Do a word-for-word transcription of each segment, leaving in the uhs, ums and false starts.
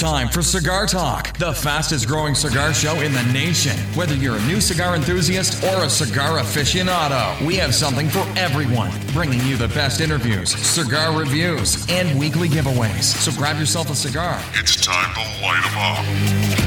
time for Cigar Talk, the fastest growing cigar show in the nation. Whether you're a new cigar enthusiast or a cigar aficionado, we have something for everyone, bringing you the best interviews, cigar reviews, and weekly giveaways. So grab yourself a cigar. It's time to light 'em up.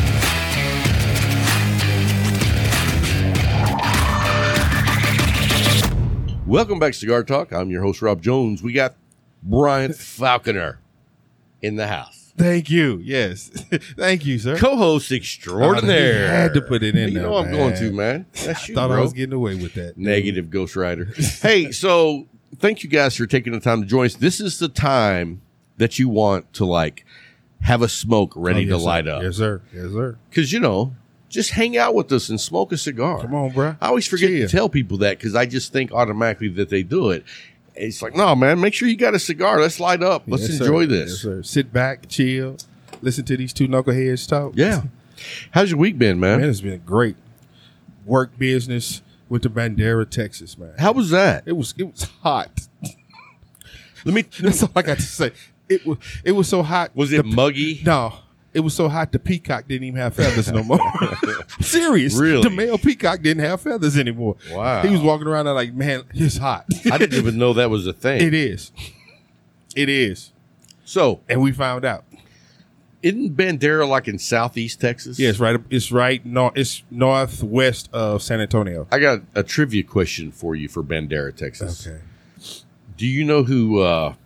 Welcome back to Cigar Talk. I'm your host, Rob Jones. We got Brian Falconer in the house. Thank you. Yes. Thank you, sir. Co-host extraordinaire. You had to put it in you there, know I'm man. going to, man. That's you, Thought bro. I was getting away with that. Negative Ghost Rider. Hey, so thank you guys for taking the time to join us. This is the time that you want to, like, have a smoke ready Oh, yes, to sir. light up. Yes, sir. Yes, sir. Because, you know, just hang out with us and smoke a cigar. Come on, bro. I always forget Chill. to tell people that because I just think automatically that they do it. It's like, no, man, make sure you got a cigar. Let's light up. Let's Yes, enjoy sir. this. Yes, sir. Sit back, chill, listen to these two knuckleheads talk. Yeah. How's your week been, man? Man, it's been great. Work business with the Bandera, Texas, man. How was that? It was it was hot. Let me. That's all I got to say. It was it was so hot. Was it the- muggy? No. It was so hot the peacock didn't even have feathers no more. Serious. Really? The male peacock didn't have feathers anymore. Wow. He was walking around there like, man, it's hot. I didn't even know that was a thing. It is. It is. So, And we found out. isn't Bandera like in southeast Texas? Yeah, it's right. It's right. No, it's northwest of San Antonio. I got a trivia question for you for Bandera, Texas. Okay. Do you know who? Uh,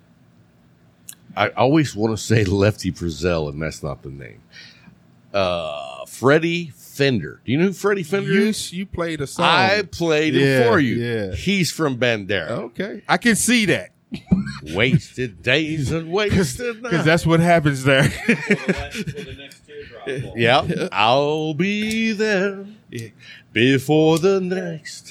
I always want to say Lefty Frizzell, and that's not the name. Uh, Freddie Fender. Do you know who Freddie Fender You, is? you played a song. I played Yeah, it for you. yeah. He's from Bandera. Okay. I can see that. Wasted days and wasted Because nights. that's what happens there. Yeah, I'll be there before the next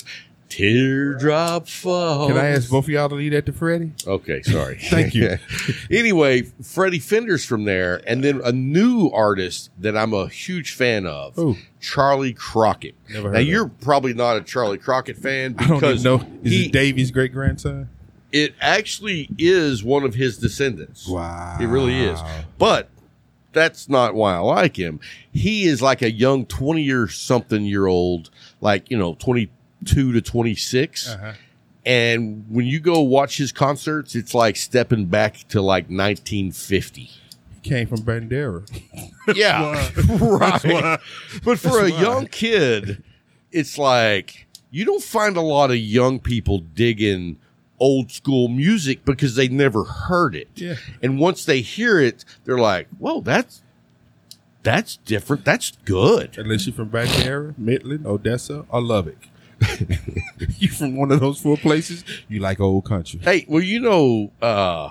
teardrop falls. Can I ask both of y'all to leave that to Freddie? Okay, sorry. Thank you. Anyway, Freddie Fender's from there, and then a new artist that I'm a huge fan of, Who? Charlie Crockett. Never heard now, of you're probably not a Charlie Crockett fan I don't because even know. Is he, it Davy's great grandson? it actually is one of his descendants. Wow. It really is. But that's not why I like him. He is like a young twenty or something year old, like, you know, twenty-two to twenty-six. Uh-huh. And when you go watch his concerts, it's like stepping back to like nineteen fifty. He came from Bandera. Yeah. Right. But for a why. young kid, it's like you don't find a lot of young people digging old school music because they never heard it. Yeah. And once they hear it, they're like, whoa, that's that's different. That's good. Unless you're from Bandera, Midland, Odessa, or Lubbock. You from one of those four places, you like old country. Hey, well, you know, uh,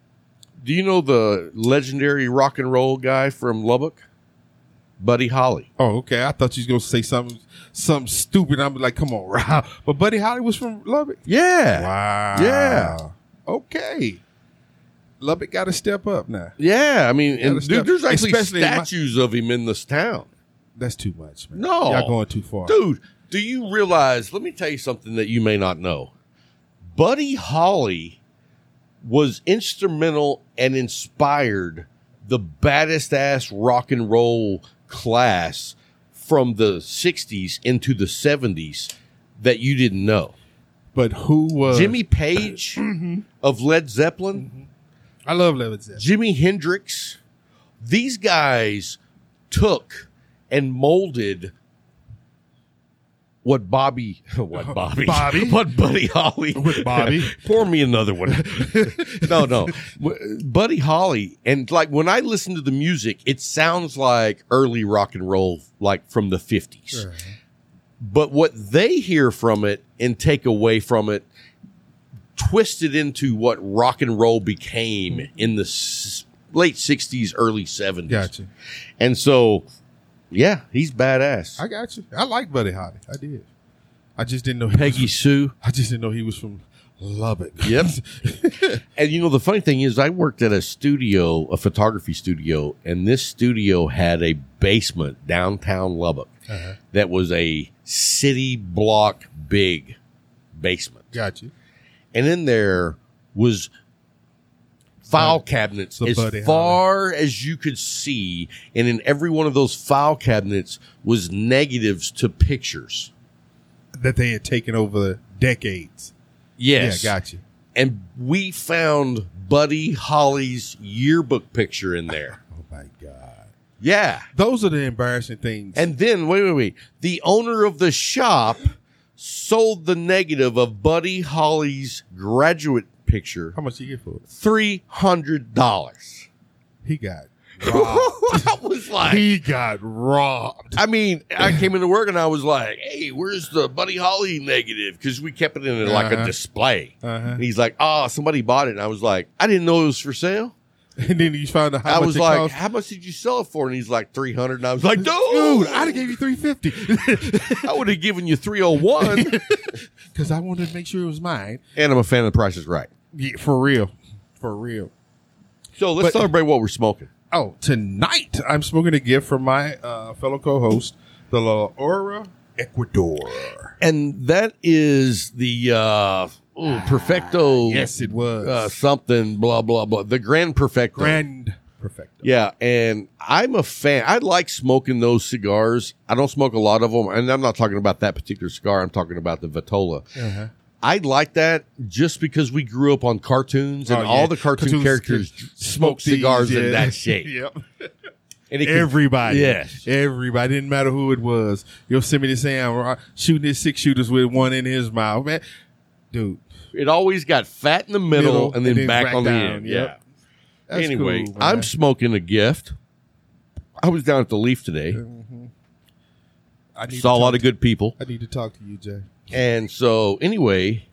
do you know the legendary rock and roll guy from Lubbock? Buddy Holly. Oh, okay. I thought you was gonna say something something stupid. I'm like, come on, Rob. But Buddy Holly was from Lubbock. Yeah. Wow. Yeah. Okay. Lubbock got to step up now. Yeah. I mean, and Gotta dude, step- there's actually especially in my- statues of him in this town. That's too much, man. No. Y'all going too far. Dude, do you realize, let me tell you something that you may not know. Buddy Holly was instrumental and inspired the baddest ass rock and roll class from the sixties into the seventies that you didn't know. But who was Jimmy Page of Led Zeppelin, I love Led Zeppelin. Jimi Hendrix, these guys took and molded what Bobby, what Bobby, Bobby? what Buddy Holly, With Bobby? pour me another one. no, no, Buddy Holly, and like when I listen to the music, it sounds like early rock and roll, like from the fifties. Right. But what they hear from it and take away from it, twist it into what rock and roll became in the s- late sixties, early seventies. Gotcha. And so, yeah, he's badass. I got you. I like Buddy Holly. I did. I just didn't know he Peggy was Sue. from, I just didn't know he was from Lubbock. Yep. And you know, the funny thing is, I worked at a studio, a photography studio, and this studio had a basement downtown Lubbock Uh-huh. that was a city block big basement. Got you. And in there was file cabinets So as Buddy far as you could see, and in every one of those file cabinets was negatives to pictures. that they had taken over decades. Yes. Yeah, got you. And we found Buddy Holly's yearbook picture in there. Oh my God. Yeah. Those are the embarrassing things. And then, wait, wait, wait. The owner of the shop sold the negative of Buddy Holly's graduate picture. How much did you get for it? three hundred dollars. He got I was like, he got robbed. I mean, I came into work and I was like, hey, where's the Buddy Holly negative? Because we kept it in like Uh-huh. a display. Uh-huh. And he's like, oh, somebody bought it. And I was like, I didn't know it was for sale. And then you found out how I much was it like, cost. how much did you sell it for? And he's like, three hundred. And I was like, dude, Dude, I'd have gave you three fifty I would have given you three oh one. because I wanted to make sure it was mine. And I'm a fan of The Price is Right. Yeah, for real, for real. So let's But- celebrate what we're smoking. Oh, tonight I'm smoking a gift from my uh, fellow co-host, the La Aura Ecuador. And that is the uh, ooh, Perfecto. Yes, it was Uh, something, blah, blah, blah. The Grand Perfecto. Grand Perfecto. Yeah, and I'm a fan. I like smoking those cigars. I don't smoke a lot of them, and I'm not talking about that particular cigar. I'm talking about the Vitola. Uh-huh. I like that just because we grew up on cartoons, and Oh, yeah. all the cartoon Cartoons characters could smoke these, cigars yeah. in that shape. Yep. And it could- Everybody. Yes. Everybody. Didn't matter who it was. Yosemite Sam uh, shooting his six shooters with one in his mouth. Man, dude. It always got fat in the middle, Middle, and then and then back, back on the down. end. Yep. Yeah. That's Anyway, cool, man. I'm smoking a gift. I was down at the Leaf today. I need Saw to a lot talk of good people. to- I need to talk to you, Jay. And so, anyway,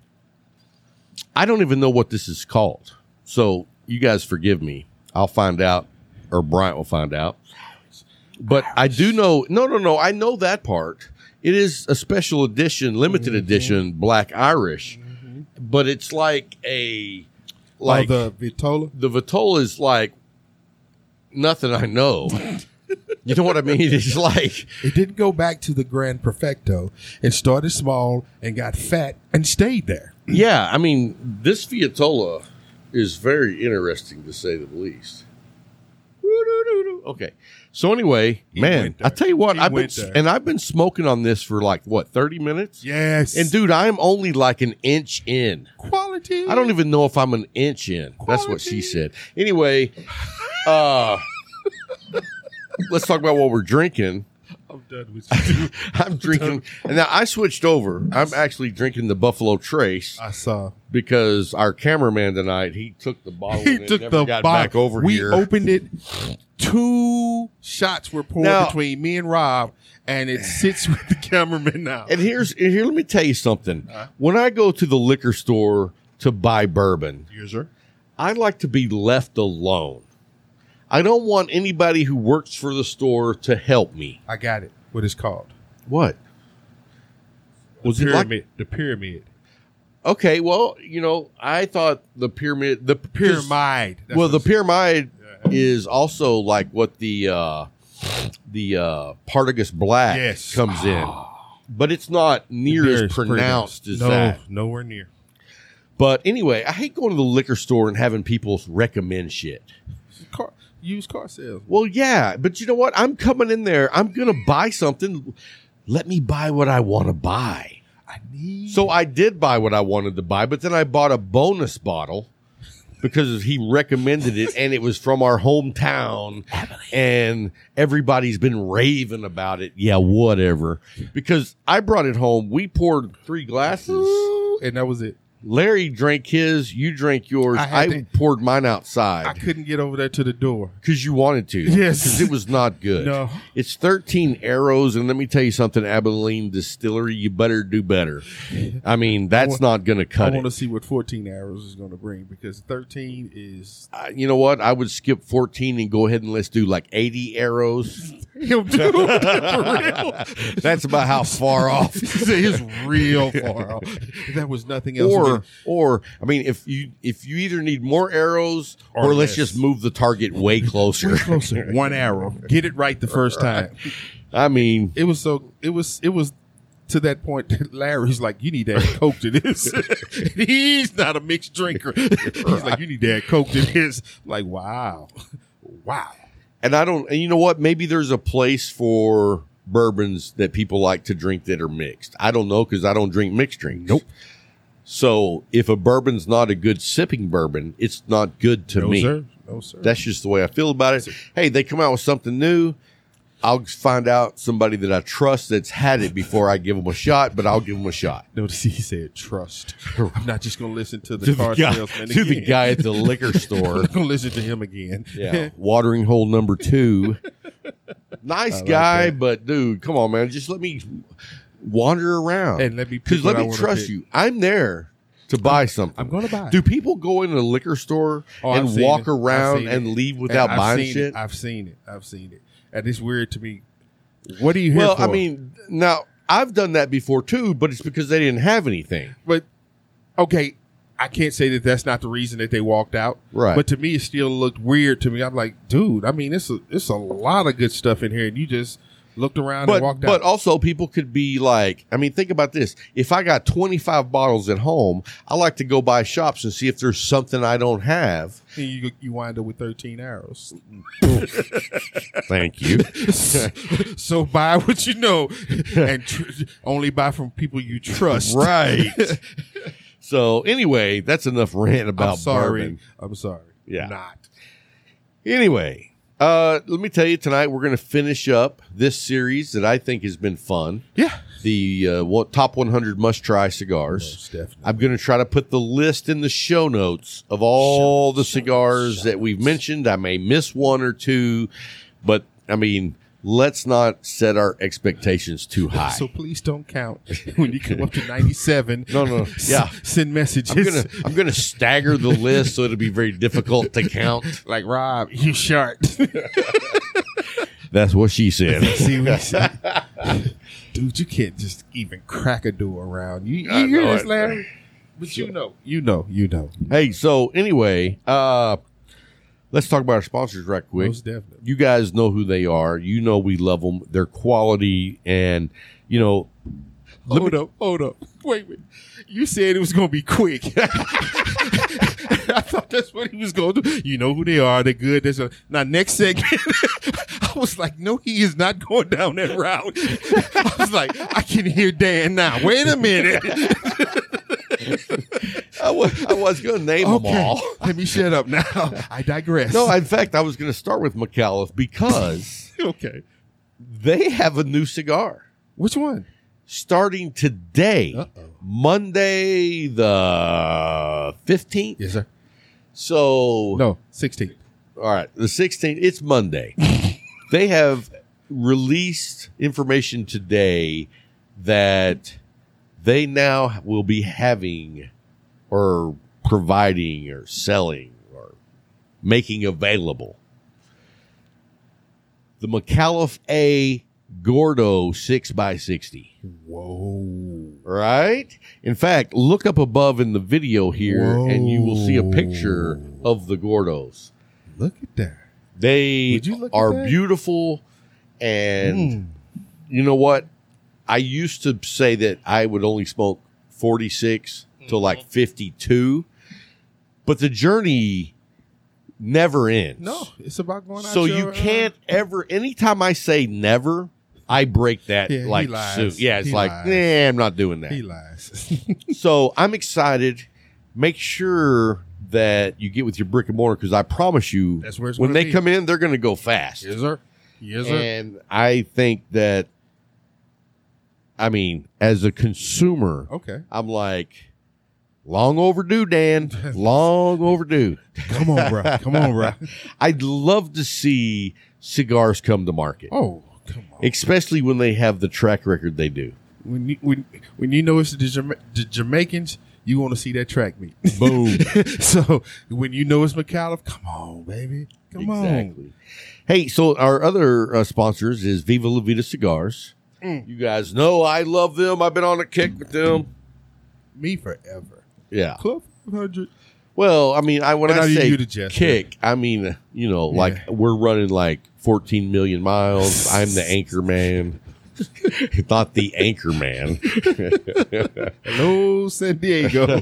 I don't even know what this is called. So, you guys forgive me. I'll find out, or Bryant will find out. But I do know, no, no, no, I know that part. It is a special edition, limited edition Black Irish. But it's like a, like, oh, the Vitola? the Vitola is like nothing I know. You know what I mean? It's like, It didn't go back to the Grand Perfecto. It started small and got fat and stayed there. yeah, I mean, this Vitola is very interesting to say the least. Woo-doo-doo-doo. Okay. So anyway, man, went there. I tell you what, He I've been went there. and I've been smoking on this for like what, thirty minutes? Yes. And dude, I'm only like an inch in. quality. I don't even know if I'm an inch in. That's what she Quality. said. Anyway, uh let's talk about what we're drinking. I'm done with you. I'm drinking, and now I switched over. I'm actually drinking the Buffalo Trace I saw. because our cameraman tonight, he took the bottle He and it took never the got bottle. back over we here. opened it. Two shots were poured Now- between me and Rob, and it sits with the cameraman now. And here's and here. Let me tell you something. When I go to the liquor store to buy bourbon, Yes, sir. I like to be left alone. I don't want anybody who works for the store to help me. I got it. What it's called? What? The Was it like- pyramid. The pyramid. Okay, well, you know, I thought the pyramid, the Pyramid. That's well, what the it's- pyramid is also like what the uh, the uh, Partagas Black Yes. comes in, but it's not near Very as pronounced as no, that. nowhere near. But anyway, I hate going to the liquor store and having people recommend shit. Car, used car sales. Well, yeah, but you know what? I'm coming in there. I'm gonna buy something. Let me buy what I want to buy. I need. So I did buy what I wanted to buy, but then I bought a bonus bottle because he recommended it, and it was from our hometown, and everybody's been raving about it. Yeah, whatever. Because I brought it home. We poured three glasses. and that was it. Larry drank his. You drank yours. I I, had to- poured mine I outside couldn't get over there to the door. because you wanted to. Yes. Because it was not good. No. It's thirteen arrows, and let me tell you something, Abilene Distillery, you better do better. I mean, that's want- not going to I cut want to it. see what fourteen arrows is going to bring because thirteen is. Uh, you know what? I would skip fourteen and go ahead and let's do like eighty arrows. He'll do real. That's about how far off. It's real far off. If that was nothing else. Or, or I mean, if you if you either need more arrows or, Or let's less. just move the target way closer. closer. One arrow. Get it right the first time. I mean, It was so. It was. It was to that point that Larry's like, you need to add Coke to this. He's not a mixed drinker. He's like, you need to add Coke to this. I'm like, wow. Wow. And I don't, and you know what? Maybe there's a place for bourbons that people like to drink that are mixed. I don't know because I don't drink mixed drinks. Nope. So if a bourbon's not a good sipping bourbon, it's not good to No, me. sir. No, sir. That's just the way I feel about it. Hey, they come out with something new. I'll find out somebody that I trust that's had it before I give them a shot, but I'll give them a shot. Notice he said trust. I'm not just going to listen to the To car the guy, salesman to again. the guy at the liquor I'm store. not going to listen to him again. Yeah, watering hole number two. Nice like guy, that. but dude, come on, man. Just let me wander around And let me pick because what let I me wanna trust pick. you. I'm there to buy something. I'm going to buy. Do people go in a liquor store Oh, I've and seen walk it. I've around seen and it. leave And without I've buying seen shit? It. I've seen it. I've seen it. And it's weird to me. What are you here Well, for? I mean, now I've done that before too, but it's because they didn't have anything. But okay, I can't say that that's not the reason that they walked out. Right. But to me, it still looked weird to me. I'm like, dude, I mean, it's a, it's a lot of good stuff in here, and you just looked around But and walked but out. also people could be like, I mean, think about this. If I got twenty-five bottles at home, I like to go by shops and see if there's something I don't have. And you you wind up with thirteen arrows. Thank you. So buy what you know, and tr- only buy from people you trust. Right. So anyway, that's enough rant about I'm sorry. bourbon. I'm sorry. Yeah. Not. Anyway, uh, let me tell you tonight we're going to finish up this series that I think has been fun. Yeah. The uh, what, top one hundred must try cigars. Most definitely. I'm going to try to put the list in the show notes of all the cigars that we've mentioned. I may miss one or two, but I mean, let's not set our expectations too high. So please don't count when you come up to ninety-seven. No, no, yeah. S- send messages. I'm gonna I'm gonna stagger the list so it'll be very difficult to count. like Rob, you short. That's what she said. See what he said? Dude, you can't just even crack a door around. You, I you hear know this, it. Larry? But you know, you know, you know. Hey, so anyway, uh, let's talk about our sponsors right quick. Most definitely. You guys know who they are. You know we love them. Their quality and, you know. let Hold me- up, hold up. Wait a minute. You said it was going to be quick. I thought that's what he was going to do. You know who they are. They're good. There's a, now, next segment, I was like, no, he is not going down that route. I was like, I can hear Dan now. Wait a minute. I was, I was going to name them all. Let me shut up now. I digress. No, in fact, I was going to start with McAuliffe because okay. they have a new cigar Which one? starting today, Uh-oh. Monday the fifteenth. Yes, sir. So, No, sixteen. all right, the sixteenth, it's Monday. They have released information today that they now will be having or providing or selling or making available the McAuliffe A Gordo six by sixty. Whoa. Right? In fact, look up above in the video here and you will see a picture of the Gordos. Look at that. They Would you look at are that? beautiful, and you know what? I used to say that I would only smoke forty-six to like fifty-two, but the journey never ends. No, it's about going out so your, you uh, can't ever. Anytime I say never, I break that Yeah, he like lies. soon. Yeah, it's He like, lies. nah, I'm not doing that. He lies. So I'm excited. Make sure that you get with your brick and mortar because I promise you, That's where it's when gonna they be. come in, they're going to go fast. yes, sir. Yes, sir. And I think that, I mean, as a consumer, Okay. I'm like, long overdue, Dan. Long overdue. Come on, bro. Come on, bro. I'd love to see cigars come to market, Oh, come on. especially when they have the track record they do. When you, when, when you know it's the, Jama- the Jamaicans, you want to see that track meet. Boom. So when you know it's McAuliffe, come on, baby. Come on. Exactly. Hey, so our other uh, sponsors is Viva La Vida Cigars. Mm. You guys know I love them. I've been on a kick with them. Me forever. Yeah. Club five hundred. Well, I mean, I when And I are you say you the jester? kick, I mean, you know, like Yeah. we're running like fourteen million miles. I'm the anchor man. Not the anchor man. Hello, San Diego.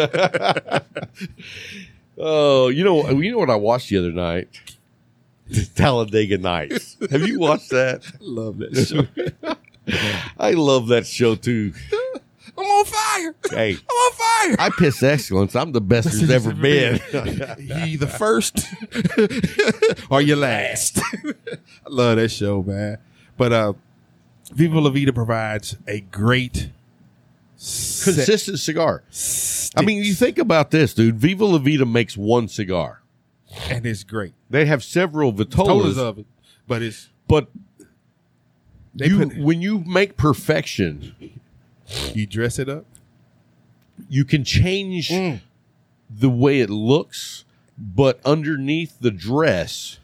Oh, you know, you know what I watched the other night? Talladega Nights. Have you watched that? I love that show. I love that show too. I'm on fire. Hey, I'm on fire. I piss excellence. I'm the best there's ever been. You the first or your last. I love that show, man. But uh, Viva La Vida provides a great consistent cigar. I mean, you think about this, dude. Viva La Vida makes one cigar, and it's great. They have several Vitolas, Vitolas of it, but it's but they you, put, when you make perfection, you dress it up. You can change Mm. the way it looks, but underneath the dress.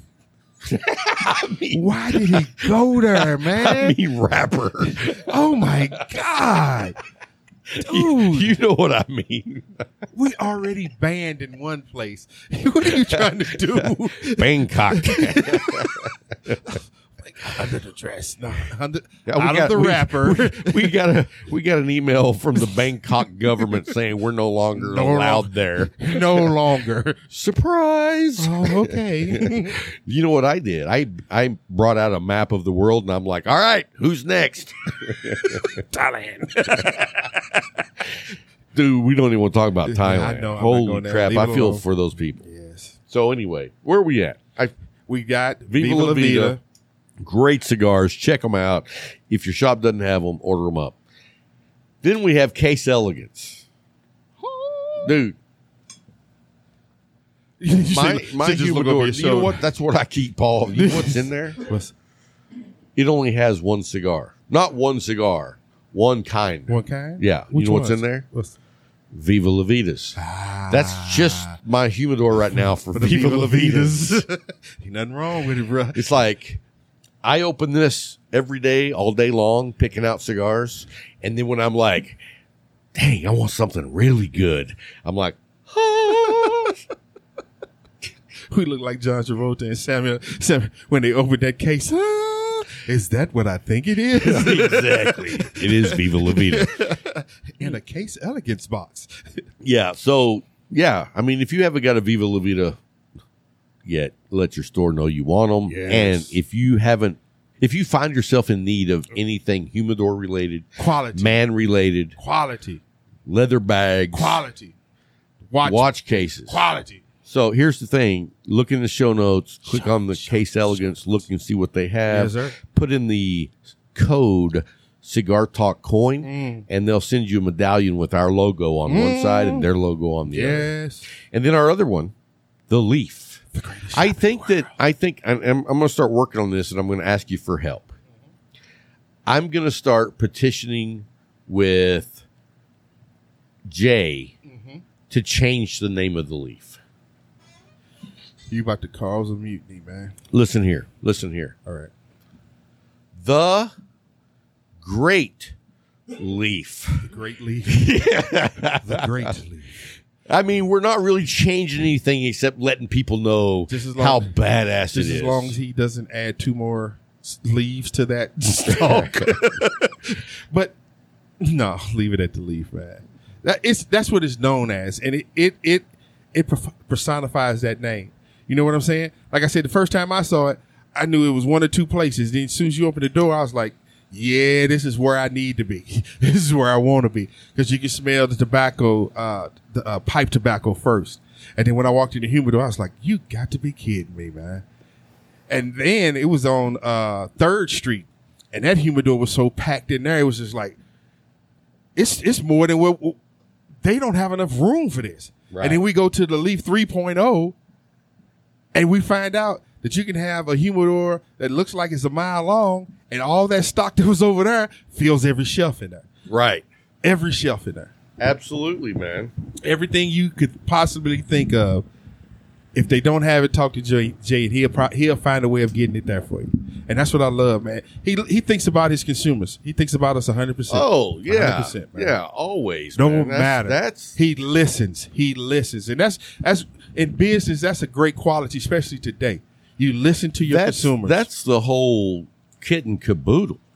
I mean, why did he go there, man? I mean, rapper. Oh my God. Dude, you, you know what I mean. We already banned in one place. What are you trying to do? Bangkok. Under the dress, no, under, Yeah, we out got, of the we, wrapper. We, we got a we got an email from the Bangkok government saying we're no longer No allowed long- there. No longer. Surprise! Oh, okay. You know what I did? I I brought out a map of the world, and I'm like, all right, who's next? Thailand. Dude, we don't even want to talk about Thailand. I know, I'm not Holy going there. crap! Leave I it feel alone. for those people. Yes. So anyway, where are we at? I We got Viva, Viva, La Vida. Great cigars. Check them out. If your shop doesn't have them, order them up. Then we have Case Elegance. Dude, You my, should- my should just look over humidor, your you know shoulder. what? That's what I keep, Paul. You know what's in there? What's It only has one cigar. Not one cigar. One kind. one kind? Yeah. Which you know what's ones? in there? What's, Viva La Vidas. ah, That's just my humidor right now for, for the Viva, La Vidas. Ain't nothing wrong with it, bro. It's like I open this every day, all day long, picking out cigars. And then when I'm like, dang, I want something really good, I'm like, ah. We look like John Travolta and Samuel, Samuel when they opened that case. Ah, is that what I think it is? Exactly. It is Viva La Vida. In a Case Elegance box. Yeah. So, yeah. I mean, if you haven't got a Viva La Vida yet, let your store know you want them. Yes. And if you haven't, if you find yourself in need of anything humidor related, Quality. man related, Quality. leather bags, Quality. Watch. watch cases. Quality. So here's the thing. Look in the show notes, click on the Case Elegance, look and see what they have. Yes, sir. Put in the code Cigar Talk Coin, Mm. and they'll send you a medallion with our logo on one side and their logo on the other. Yes. And then our other one, the Leaf. The greatest I shop think in the that I think I'm, I'm going to start working on this, and I'm going to ask you for help. I'm going to start petitioning with Jay to change the name of the Leaf. You about to cause a mutiny, man. Listen here. Listen here. All right. The Great Leaf. The Great Leaf. The Great Leaf. I mean, we're not really changing anything except letting people know Just as long- how badass Just it as is. long as he doesn't add two more s- leaves to that stalk. But no, leave it at the leaf, man. That it's that's what it's known as, and it it it it perf- personifies that name. You know what I'm saying? Like I said, the first time I saw it, I knew it was one or two places. Then as soon as you open the door, I was like, yeah, this is where I need to be. This is where I want to be. Because you can smell the tobacco, uh, the uh, pipe tobacco first. And then when I walked in the humidor, I was like, you got to be kidding me, man. And then it was on uh, third Street. And that humidor was so packed in there, it was just like, it's it's more than what, they don't have enough room for this. Right. And then we go to the Leaf three point oh, and we find out that you can have a humidor that looks like it's a mile long, and all that stock that was over there fills every shelf in there. Right. Every shelf in there. Absolutely, man. Everything you could possibly think of. If they don't have it, talk to Jay. Jay and he'll pro- he'll find a way of getting it there for you. And that's what I love, man. He he thinks about his consumers. He thinks about us one hundred percent. Oh, yeah. one hundred percent, man. Yeah, always. No man. That's- matter. That's he listens. He listens, and that's that's in business. That's a great quality, especially today. You listen to your that's, consumers. that's the whole kit and caboodle.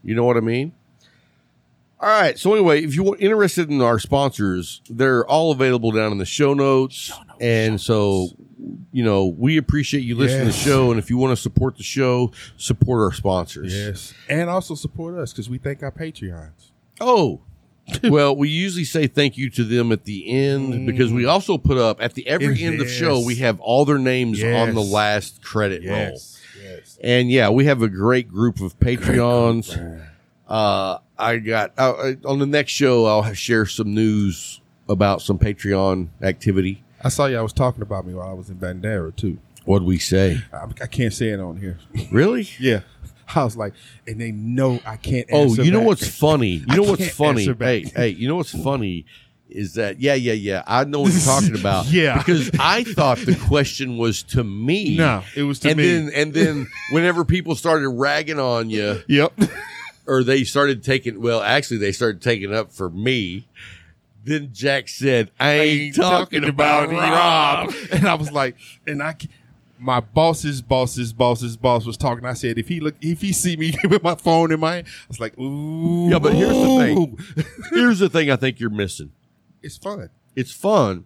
You know what I mean? All right. So anyway, if you're interested in our sponsors, they're all available down in the show notes. Show notes and so, you know, we appreciate you listening yes. to the show. And if you want to support the show, support our sponsors. Yes. And also support us because we thank our Patreons. Oh, well, we usually say thank you to them at the end mm. because we also put up at the every yes. end of show, we have all their names yes. on the last credit yes. roll. Yes. And yeah, we have a great group of Patreons. Group, uh, I got uh, on the next show, I'll share some news about some Patreon activity. I saw y'all was talking about me while I was in Bandera too. What'd we say? I, I can't say it on here. Really? Yeah. I was like, and they know I can't Oh, answer you know back. what's funny? You know I what's can't funny? answer back. Hey, hey, you know what's funny is that, yeah, yeah, yeah. I know what you're talking about. Yeah. Because I thought the question was to me. No, it was to and me. Then, and then whenever people started ragging on you. Yep. Or they started taking, well, actually, they started taking up for me. Then Jack said, I ain't, I ain't talking, talking about, about Rob. Rob. And I was like, and I my boss's boss's boss's boss was talking. I said, if he look, if he see me with my phone in my hand, I was like, ooh. Yeah, but here's the thing. Here's the thing I think you're missing. It's fun. It's fun.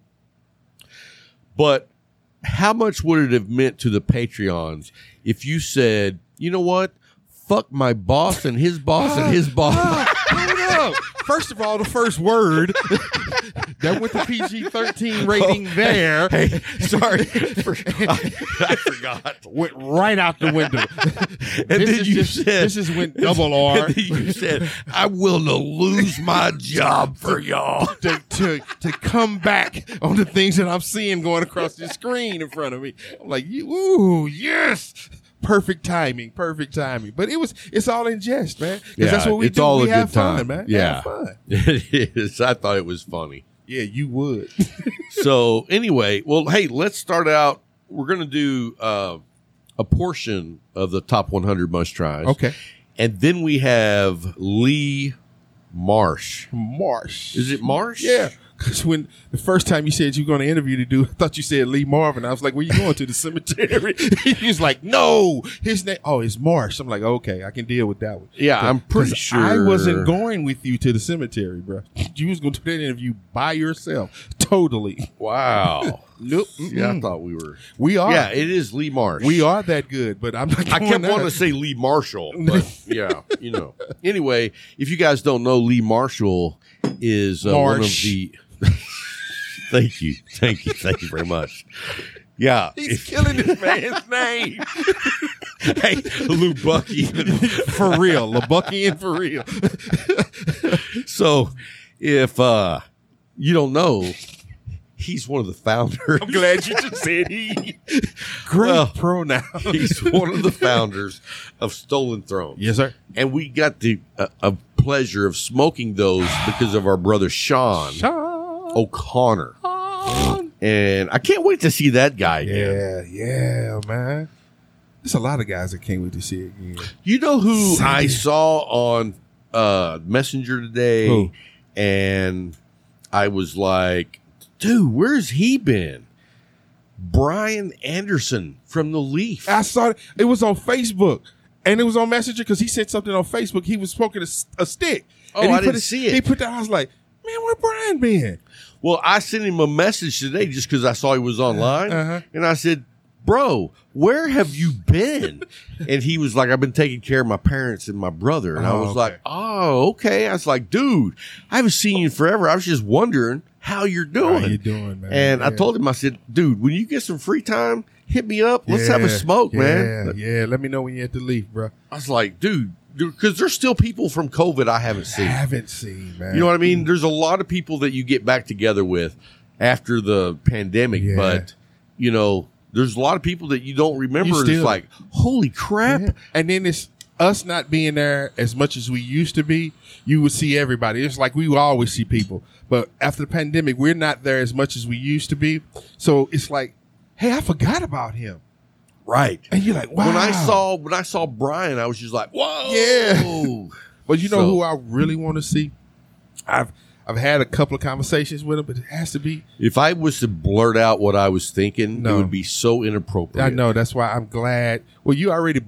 But how much would it have meant to the Patreons if you said, you know what? Fuck my boss and his boss and his boss. Hold up. First of all, the first word that went to P G thirteen rating oh, there. Hey, hey, sorry, for, I, I forgot. Went right out the window. And this then you just, said, "This is went double R." And then you said, "I'm willing to lose my job for y'all to, to to come back on the things that I'm seeing going across the screen in front of me." I'm like, "Ooh, yes." Perfect timing, perfect timing. But it was, it's all in jest, man. Because yeah, that's what we it's do. all we a have good fun, time. man. Yeah, have fun. It is. I thought it was funny. Yeah, you would. So anyway, well, hey, let's start out. We're going to do uh, a portion of the top one hundred must tries. Okay. And then we have Lee Marsh. Marsh. Is it Marsh? Yeah. Because when the first time you said you were going to interview the dude, I thought you said Lee Marvin. I was like, where you going to the cemetery? He was like, no, his name. Oh, it's Marsh. I'm like, okay, I can deal with that one. Yeah, I'm pretty sure. I wasn't going with you to the cemetery, bro. You was going to do that interview by yourself. Totally. Wow. Nope. Yeah, I thought we were. We are. Yeah, it is Lee Marsh. We are that good, but I'm not. I kept wanting to say Lee Marshall, but yeah, you know. Anyway, if you guys don't know, Lee Marshall is uh, one of the. Thank you, thank you, thank you very much. Yeah, he's if, killing this man's name. Hey, Lou Bucky, for real, LeBuckian for real. So, if uh, you don't know, he's one of the founders. I'm glad you just said he. Great well, pronoun. He's one of the founders of Stolen Throne. Yes, sir. And we got the uh, a pleasure of smoking those because of our brother Sean, Sean. O'Connor. Sean. And I can't wait to see that guy again. Yeah, yeah, man. There's a lot of guys that can't wait to see it again. You know who see I it. saw on uh, Messenger today? Who? And I was like, dude, where's he been? Brian Anderson from The Leaf. I saw it. It was on Facebook. And it was on Messenger because he sent something on Facebook. He was smoking a, a stick. Oh, and he I put didn't it, see it. He put that. I was like, man, where Brian been? Well, I sent him a message today just because I saw he was online. Uh-huh. And I said, bro, where have you been? And he was like, I've been taking care of my parents and my brother. And oh, I was okay. like, oh, okay. I was like, dude, I haven't seen you in forever. I was just wondering how you're doing. How you doing, man? And yeah. I told him, I said, dude, when you get some free time, hit me up. Let's yeah, have a smoke, yeah, man. Yeah, let me know when you're at the Leaf, bro. I was like, dude, because there's still people from COVID I haven't seen. I haven't seen, man. You know what I mean? There's a lot of people that you get back together with after the pandemic, yeah. but, you know, there's a lot of people that you don't remember. You still, it's like, holy crap. Yeah. And then it's us not being there as much as we used to be. You would see everybody. It's like we would always see people. But after the pandemic, we're not there as much as we used to be. So it's like, hey, I forgot about him. Right. And you're like, wow. When I saw when I saw Brian, I was just like, whoa. Yeah. But you know So- who I really want to see? I've I've had a couple of conversations with him, but it has to be. If I was to blurt out what I was thinking, No. it would be so inappropriate. I know. That's why I'm glad. Well, you already blew the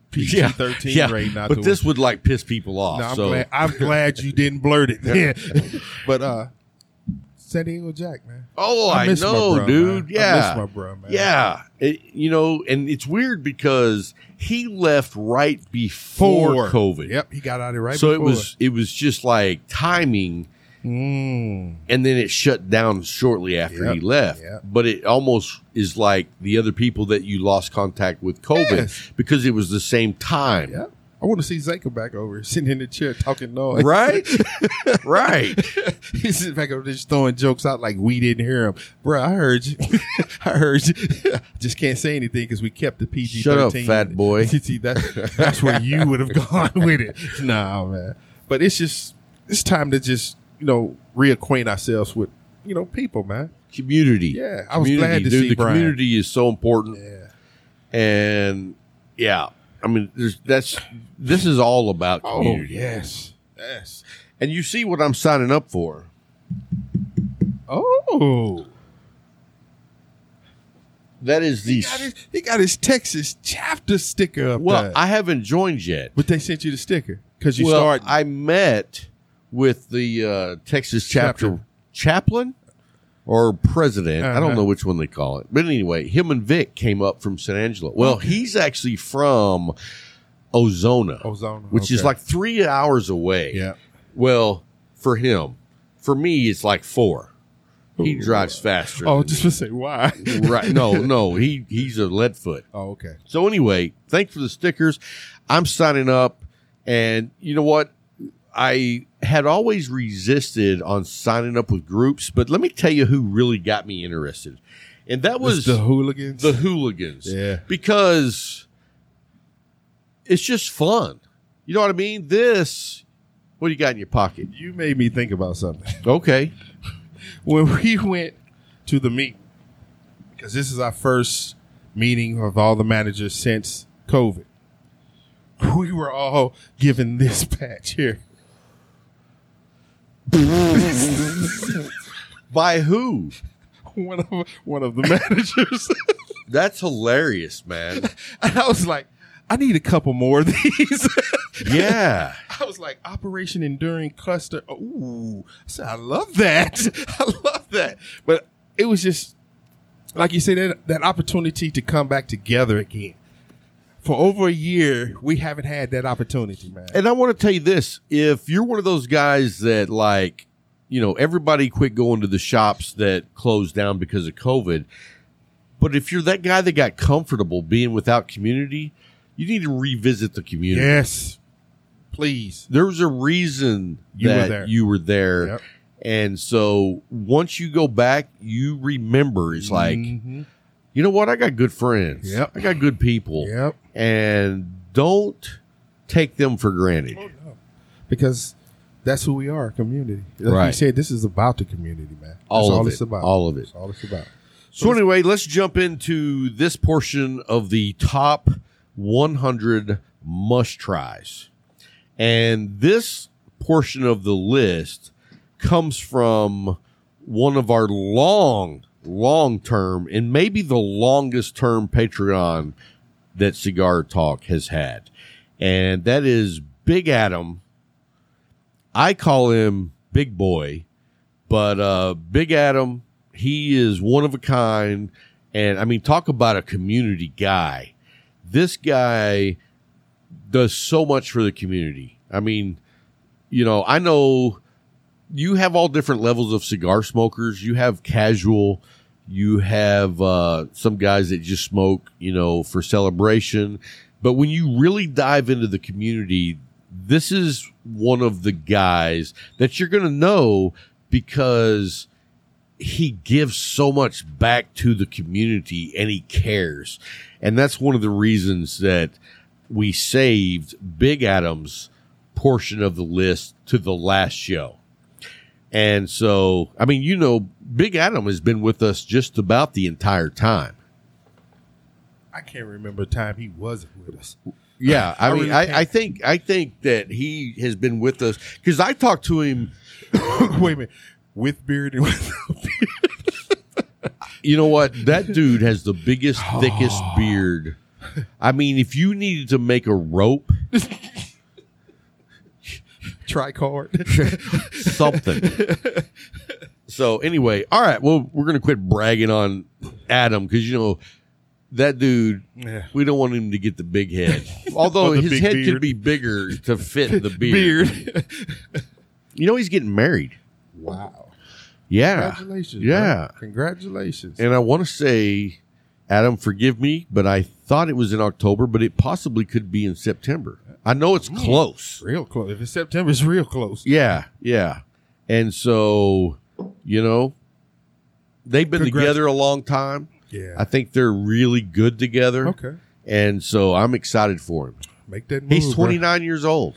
P G thirteen yeah, rating out but the this way. would like piss people off. No, I'm so glad. I'm glad you didn't blurt it. But uh, San Diego Jack, man. oh, I, miss my know, bro, dude. man. Yeah, I miss my bro, man. yeah. It- you know, and it's weird because he left right before Four. COVID. Yep, he got out of it right so before. it was it was just like timing. Mm. And then it shut down shortly after Yep, he left. yep. But it almost is like the other people that you lost contact with COVID Yes. because it was the same time. Yep. I want to see Zanko back over sitting in the chair talking noise. Right? Right. He's sitting back over there just throwing jokes out like we didn't hear him. Bro, I heard you. I heard you. Just can't say anything because we kept the P G thirteen. Shut up, fat boy. See, that's, that's where you would have gone with it. Nah, man. But it's just, it's time to just, you know, reacquaint ourselves with, you know, people, man. Community. Yeah, I was Community, glad to dude, see the Brian. community is so important. Yeah. And yeah, I mean, there's that's this is all about Oh, community. yes. Yes. And you see what I'm signing up for. Oh. That is the He got, his, he got his Texas chapter sticker up well, there. I haven't joined yet. But they sent you the sticker because you well, start. I met with the uh, Texas chapter, Chapter. chaplain or president. I don't Uh-huh. know which one they call it. But anyway, him and Vic came up from San Angelo. Well, he's actually from Ozona, Ozona, which is okay. like three hours away. Yeah. Well, for him, for me, it's like four. He drives faster. Oh, than just me. to say why. right. No, no. He he's a lead foot. Oh, okay. So anyway, thanks for the stickers. I'm signing up, and you know what? I had always resisted on signing up with groups, but let me tell you who really got me interested, and that was It's the hooligans. the hooligans. Yeah. Because it's just fun. You know what I mean? This. What do you got in your pocket? You made me think about something. Okay. When we went to the meet, because this is our first meeting of all the managers since COVID, we were all given this patch here. By who? One of one of the managers. That's hilarious, man. And I was like, I need a couple more of these. Yeah. I was like, Operation Enduring Cluster. Ooh, I said, I love that. I love that. But it was just, like you said, that, that opportunity to come back together again. For over a year, we haven't had that opportunity, man. And I want to tell you this. If you're one of those guys that like, you know, everybody quit going to the shops that closed down because of COVID. But if you're that guy that got comfortable being without community, you need to revisit the community. Yes. Please. There was a reason You were that there. you were there. Yep. And so once you go back, you remember it's like, Mhm. you know what? I got good friends. Yep. I got good people. Yep. And don't take them for granted. Because that's who we are, community. Like Right. you said, this is about the community, man. That's All of all it. it's about. All of it. That's all it's about. So anyway, let's jump into this portion of the top one hundred must tries. And this portion of the list comes from one of our long, long term and maybe the longest term Patreon that Cigar Talk has had. And that is Big Adam. I call him Big Boy, but uh, Big Adam, he is one of a kind. And I mean, talk about a community guy. This guy does so much for the community. I mean, you know, I know you have all different levels of cigar smokers. You have casual, you have uh, some guys that just smoke, you know, for celebration. But when you really dive into the community, this is one of the guys that you're going to know because he gives so much back to the community and he cares. And that's one of the reasons that we saved Big Adam's portion of the list to the last show. And so, I mean, you know, Big Adam has been with us just about the entire time. I can't remember a time he wasn't with us. Yeah, I, I mean, really I, can't. I think I think that he has been with us because I talked to him. Wait a minute. With beard and without beard. You know what? That dude has the biggest, thickest beard I mean, if you needed to make a rope, Tricard. something. So anyway, all right. Well, we're gonna quit bragging on Adam because you know that dude. Yeah. We don't want him to get the big head, although Or the his big head beard. could be bigger to fit the beard. Beard. You know, he's getting married. Wow. Yeah, Congratulations. yeah. Bro. Congratulations. And I want to say, Adam, forgive me, but I thought it was in October, but it possibly could be in September. I know it's close. Real close. If it's September, it's real close. Yeah, yeah. And so, you know, they've been Congrats. together a long time. Yeah. I think they're really good together. Okay. And so I'm excited for him. Make that move. He's bro. twenty-nine years old.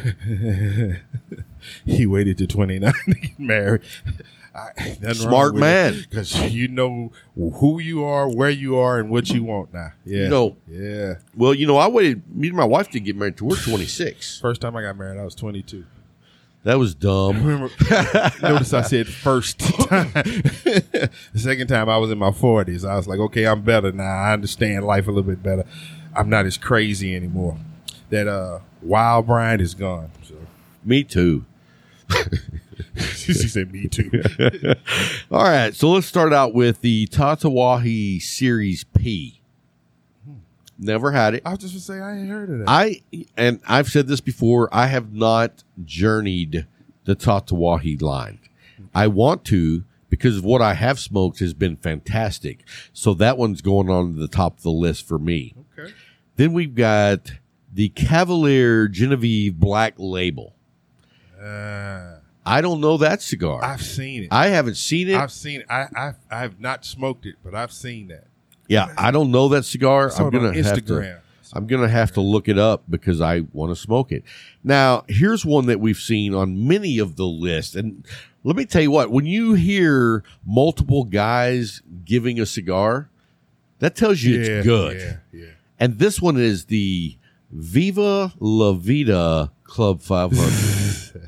He waited to twenty-nine to get married. I, Smart man. Because you know who you are, where you are, and what you want now. Yeah. No. Yeah. Well, you know, I waited. Me and my wife didn't get married till we're twenty-six. First time I got married, I was twenty-two. That was dumb. Remember, notice I said first time. The second time I was in my forties. I was like, okay, I'm better now. I understand life a little bit better. I'm not as crazy anymore. That uh, wild Brian is gone. So Me too. she said, me too. All right, so let's start out with the Tatawahi Series P. Never had it. I was just going to say, I ain't heard of that. I and I've said this before. I have not journeyed the Tatawahi line. I want to because what I have smoked has been fantastic. So that one's going on to the top of the list for me. Okay. Then we've got the Cavalier Genevieve Black Label. Uh, I don't know that cigar. I've seen it. I haven't seen it. I've seen it. I, I I have not smoked it, but I've seen that. Yeah, I don't know that cigar. Saw I'm it on gonna have to. Instagram. I'm gonna have to look it up because I want to smoke it. Now, here's one that we've seen on many of the lists, and let me tell you what: when you hear multiple guys giving a cigar, that tells you Yeah, it's good. Yeah, yeah. And this one is the Viva La Vida Club five hundred.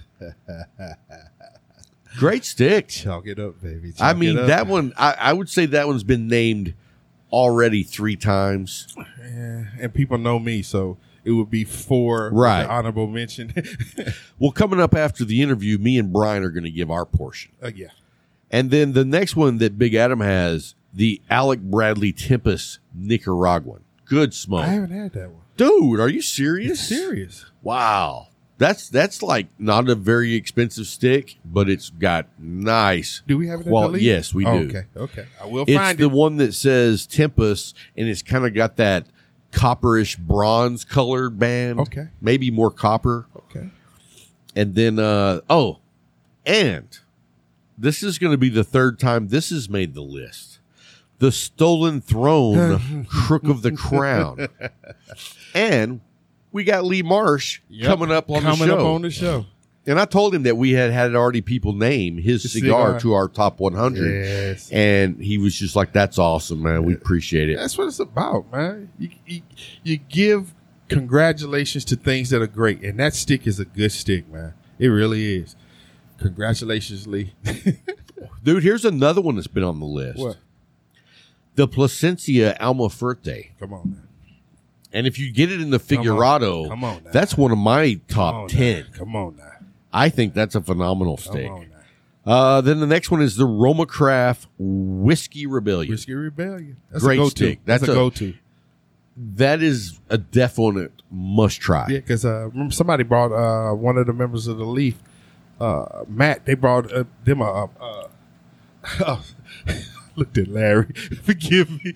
Great stick. Chalk it up, baby. Chalk I mean, it up. that one. I, I would say that one's been named already three times. Yeah, and people know me, so it would be four. Right. The honorable mention. Well, coming up after the interview, me and Brian are going to give our portion. uh, yeah. And then the next one that Big Adam has, the Alec Bradley Tempest Nicaraguan. Good smoke. I haven't had that one. Dude, are you serious? Serious. Wow. That's that's like not a very expensive stick, but it's got nice. Do we have it? Well, at the leaf? yes, we do. Okay. Okay. I will It's find the it. one that says Tempest, and it's kind of got that copperish bronze colored band. Okay. Maybe more copper. Okay. And then, uh, oh, and this is going to be the third time this has made the list. The Stolen Throne, Crook of the Crown. And we got Lee Marsh Yep. coming up on Coming the show. up on the show. And I told him that we had had already people name his The cigar, cigar. to our top one hundred. Yes. And he was just like, that's awesome, man. We appreciate it. That's what it's about, man. You, you, you give congratulations to things that are great, and that stick is a good stick, man. It really is. Congratulations, Lee. Dude, here's another one that's been on the list. What? The Plasencia Almafuerte. Come on, man. And if you get it in the Come on. Figurado, Come on now. that's one of my Come top on ten. now. Come on now. I think that's a phenomenal Come stick. on now. Uh, then the next one is the Roma Craft Whiskey Rebellion. Whiskey Rebellion. That's Great a go-to. stick. That's, That's a, a- go-to. That is a definite must try. Yeah, because uh, remember somebody brought uh, one of the members of the Leaf, uh, Matt. They brought uh, them a. Uh, uh, looked at Larry. Forgive me.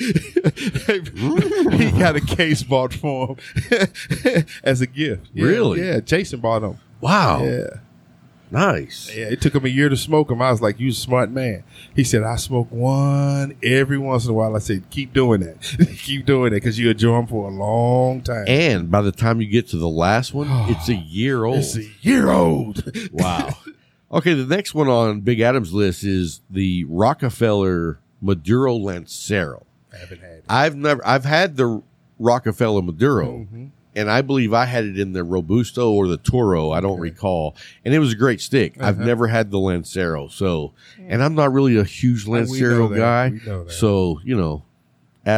He got a case bought for him as a gift. Yeah, Really? Yeah. Jason bought them. Wow. Yeah. Nice. Yeah. It took him a year to smoke them. I was like, "You a smart man." He said, "I smoke one every once in a while." I said, "Keep doing that. Keep doing that because you enjoy them for a long time." And by the time you get to the last one, it's a year old. It's a year old. Wow. Okay, the next one on Big Adam's list is the Rockefeller Maduro Lancero. I haven't had it. I've never, I've had the Rockefeller Maduro, Mm-hmm. and I believe I had it in the Robusto or the Toro. I don't recall, and it was a great stick. I've Uh-huh. never had the Lancero, so, and I'm not really a huge we know Lancero that. guy. We know that. So you know, Adam,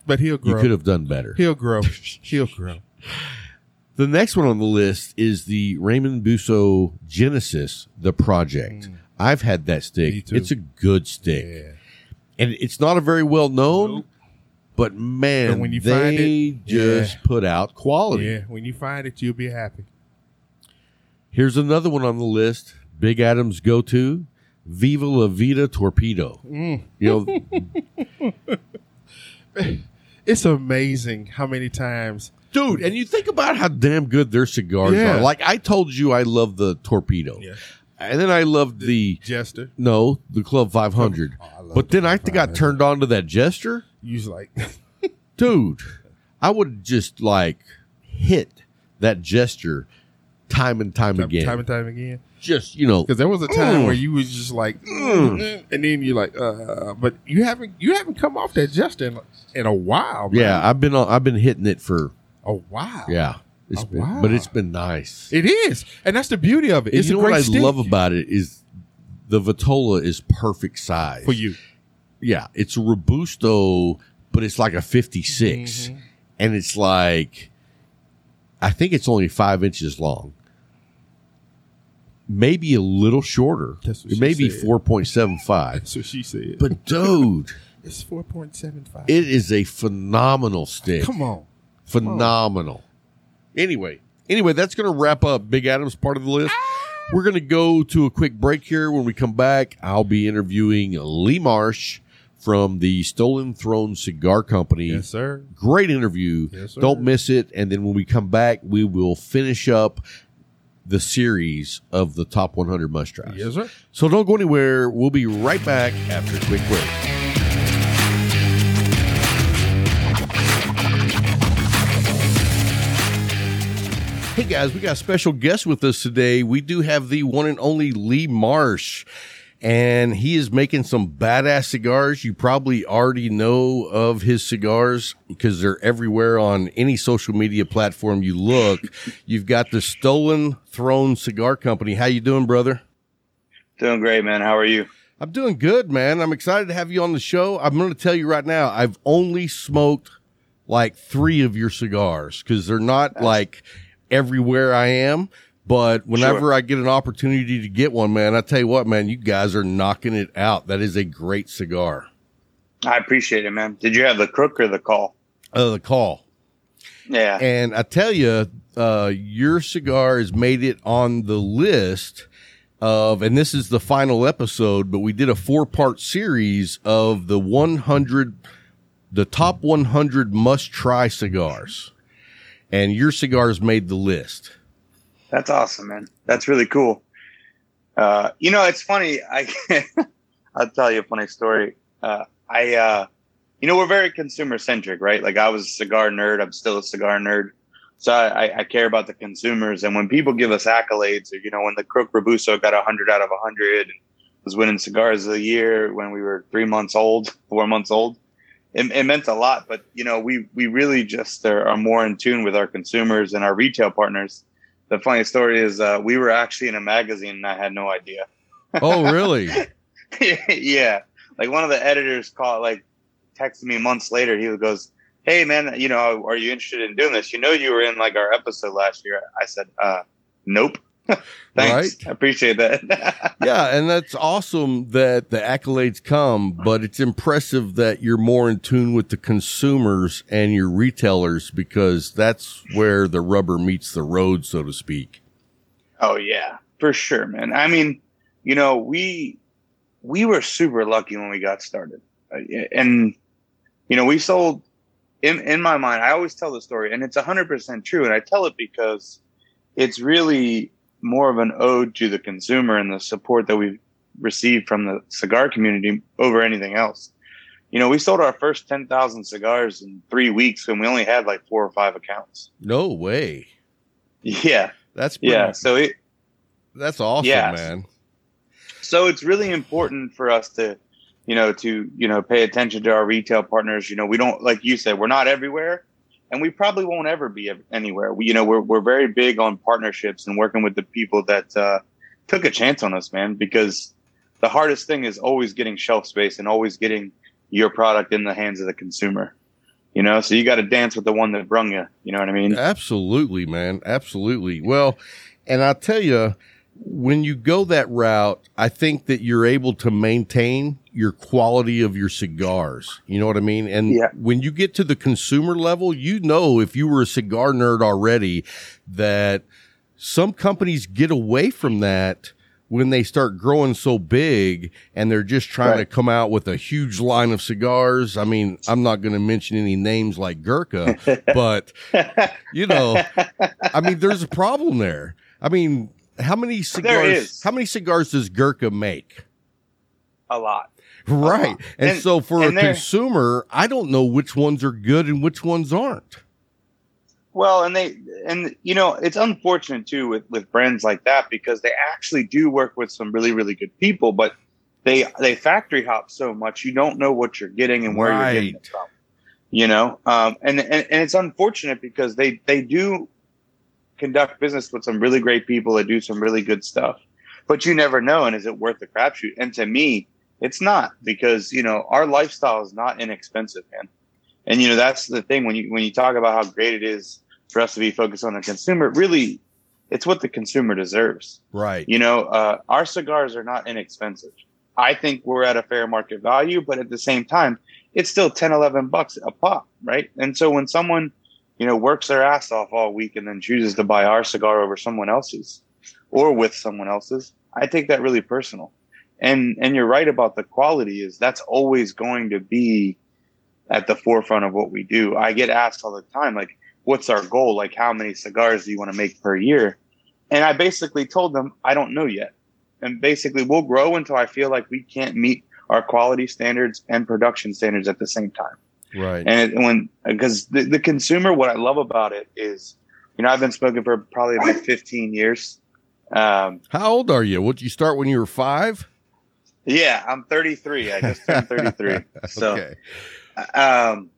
but he'll grow. You could have done better. He'll grow. He'll grow. The next one on the list is the Raymond Busso Genesis, the project. Mm. I've had that stick. It's a good stick. Yeah. And it's not a very well known, nope. but man, but when you they find it, just yeah. put out quality. Yeah, when you find it, you'll be happy. Here's another one on the list. Big Adam's go-to, Viva La Vida Torpedo. Mm. You know, it's amazing how many times. Dude, and you think about how damn good their cigars yeah. are. Like I told you, I love the Torpedo. Yeah. And then I loved the, the Jester. No, the Club five hundred. Oh, but then I got turned on to that Jester. You was like, dude, I would just like hit that Jester time and time, time again. Time and time again. Just, you know. Because there was a time mm, where you was just like, mm, and then you're like, uh, but you haven't you haven't come off that Jester in, in a while, man. Yeah, I've been on, I've been hitting it for a while. Yeah. It's oh, been, wow. But it's been nice. It is. And that's the beauty of it. And it's you know a great what I stick. love about it is the Vitola is perfect size. For you. Yeah. It's a Robusto, but it's like a fifty-six. Mm-hmm. And it's like, I think it's only five inches long. Maybe a little shorter. That's what it may be four point seven five. That's what she said. But dude. It's four point seven five. It is a phenomenal stick. Come on. Phenomenal. Anyway, anyway, that's going to wrap up Big Adam's part of the list. We're going to go to a quick break here. When we come back, I'll be interviewing Lee Marsh from the Stolen Throne Cigar Company. Yes, sir. Great interview. Yes, sir. Don't miss it. And then when we come back, we will finish up the series of the top one hundred must tries. Yes, sir. So don't go anywhere. We'll be right back after a quick break. Hey guys, we got a special guest with us today. We do have the one and only Lee Marsh, and he is making some badass cigars. You probably already know of his cigars because they're everywhere on any social media platform you look. You've got the Stolen Throne Cigar Company. How you doing, brother? Doing great, man. How are you? I'm doing good, man. I'm excited to have you on the show. I'm going to tell you right now, I've only smoked like three of your cigars because they're not nice. like everywhere I am, but whenever sure. I get an opportunity to get one, man, I tell you what, man, you guys are knocking it out. That is a great cigar. I appreciate it, man. Did you have the Crook or the Call? Uh, the Call. Yeah. And I tell you, uh, your cigar has made it on the list of, and this is the final episode, but we did a four part series of the one hundred, the top one hundred must try cigars. And your cigars made the list. That's awesome, man. That's really cool. Uh, you know, it's funny. I I'll tell you a funny story. Uh, I, uh, you know, we're very consumer centric, right? Like I was a cigar nerd. I'm still a cigar nerd. So I, I care about the consumers. And when people give us accolades, or, you know, when the Crook Robusto got one hundred out of one hundred and was winning cigars of the year when we were three months old, four months old, It, it meant a lot, but you know, we we really just are, are more in tune with our consumers and our retail partners. The funny story is, uh, we were actually in a magazine, and I had no idea. Oh, really? Yeah, like one of the editors called, like, texted me months later. He goes, "Hey, man, you know, are you interested in doing this? You know, you were in like our episode last year." I said, "Uh, nope." Thanks. Right? I appreciate that. Yeah, and that's awesome that the accolades come, but it's impressive that you're more in tune with the consumers and your retailers because that's where the rubber meets the road, so to speak. Oh, yeah, for sure, man. I mean, you know, we we were super lucky when we got started. And, you know, we sold, in, in my mind, I always tell the story, and it's one hundred percent true, and I tell it because it's really more of an ode to the consumer and the support that we've received from the cigar community over anything else. You know, we sold our first ten thousand cigars in three weeks and we only had like four or five accounts. No way. Yeah. That's pretty, yeah. So it, that's awesome, yeah. man. So it's really important for us to, you know, to, you know, pay attention to our retail partners. You know, we don't, like you said, we're not everywhere. And we probably won't ever be anywhere. We, you know, we're we're very big on partnerships and working with the people that uh, took a chance on us, man. Because the hardest thing is always getting shelf space and always getting your product in the hands of the consumer. You know, so you got to dance with the one that brung you. You know what I mean? Absolutely, man. Absolutely. Well, and I'll tell you, when you go that route, I think that you're able to maintain your quality of your cigars. You know what I mean? And Yeah. when you get to the consumer level, you know, if you were a cigar nerd already, that some companies get away from that when they start growing so big and they're just trying Right. to come out with a huge line of cigars. I mean, I'm not going to mention any names like Gurkha, but you know, I mean, there's a problem there. I mean, how many cigars, is. how many cigars does Gurkha make? A lot. Right. lot. And, And- so for a and they're- consumer, I don't know which ones are good and which ones aren't. Well, and they, and you know, it's unfortunate too with, with brands like that because they actually do work with some really, really good people, but they, they factory hop so much, you don't know what you're getting and where you're getting Right. it from, you know? Um, and, and, and it's unfortunate because they, they do conduct business with some really great people that do some really good stuff, but you never know. And is it worth the crapshoot? And to me, it's not because, you know, our lifestyle is not inexpensive, man. And, you know, that's the thing when you, when you talk about how great it is for us to be focused on the consumer, really, it's what the consumer deserves. Right. You know, uh, our cigars are not inexpensive. I think we're at a fair market value, but at the same time, it's still ten, eleven bucks a pop, right? And so when someone, you know, works their ass off all week and then chooses to buy our cigar over someone else's or with someone else's, I take that really personal. And and you're right about the quality is that's always going to be at the forefront of what we do. I get asked all the time, like, what's our goal? Like, how many cigars do you want to make per year? And I basically told them, I don't know yet. And basically, we'll grow until I feel like we can't meet our quality standards and production standards at the same time. Right. And it, when, because the, the consumer, what I love about it is, you know, I've been smoking for probably about fifteen years. Um, How old are you? Would you start when you were five? yeah, I'm thirty-three. I just turned thirty-three. So, Okay. um,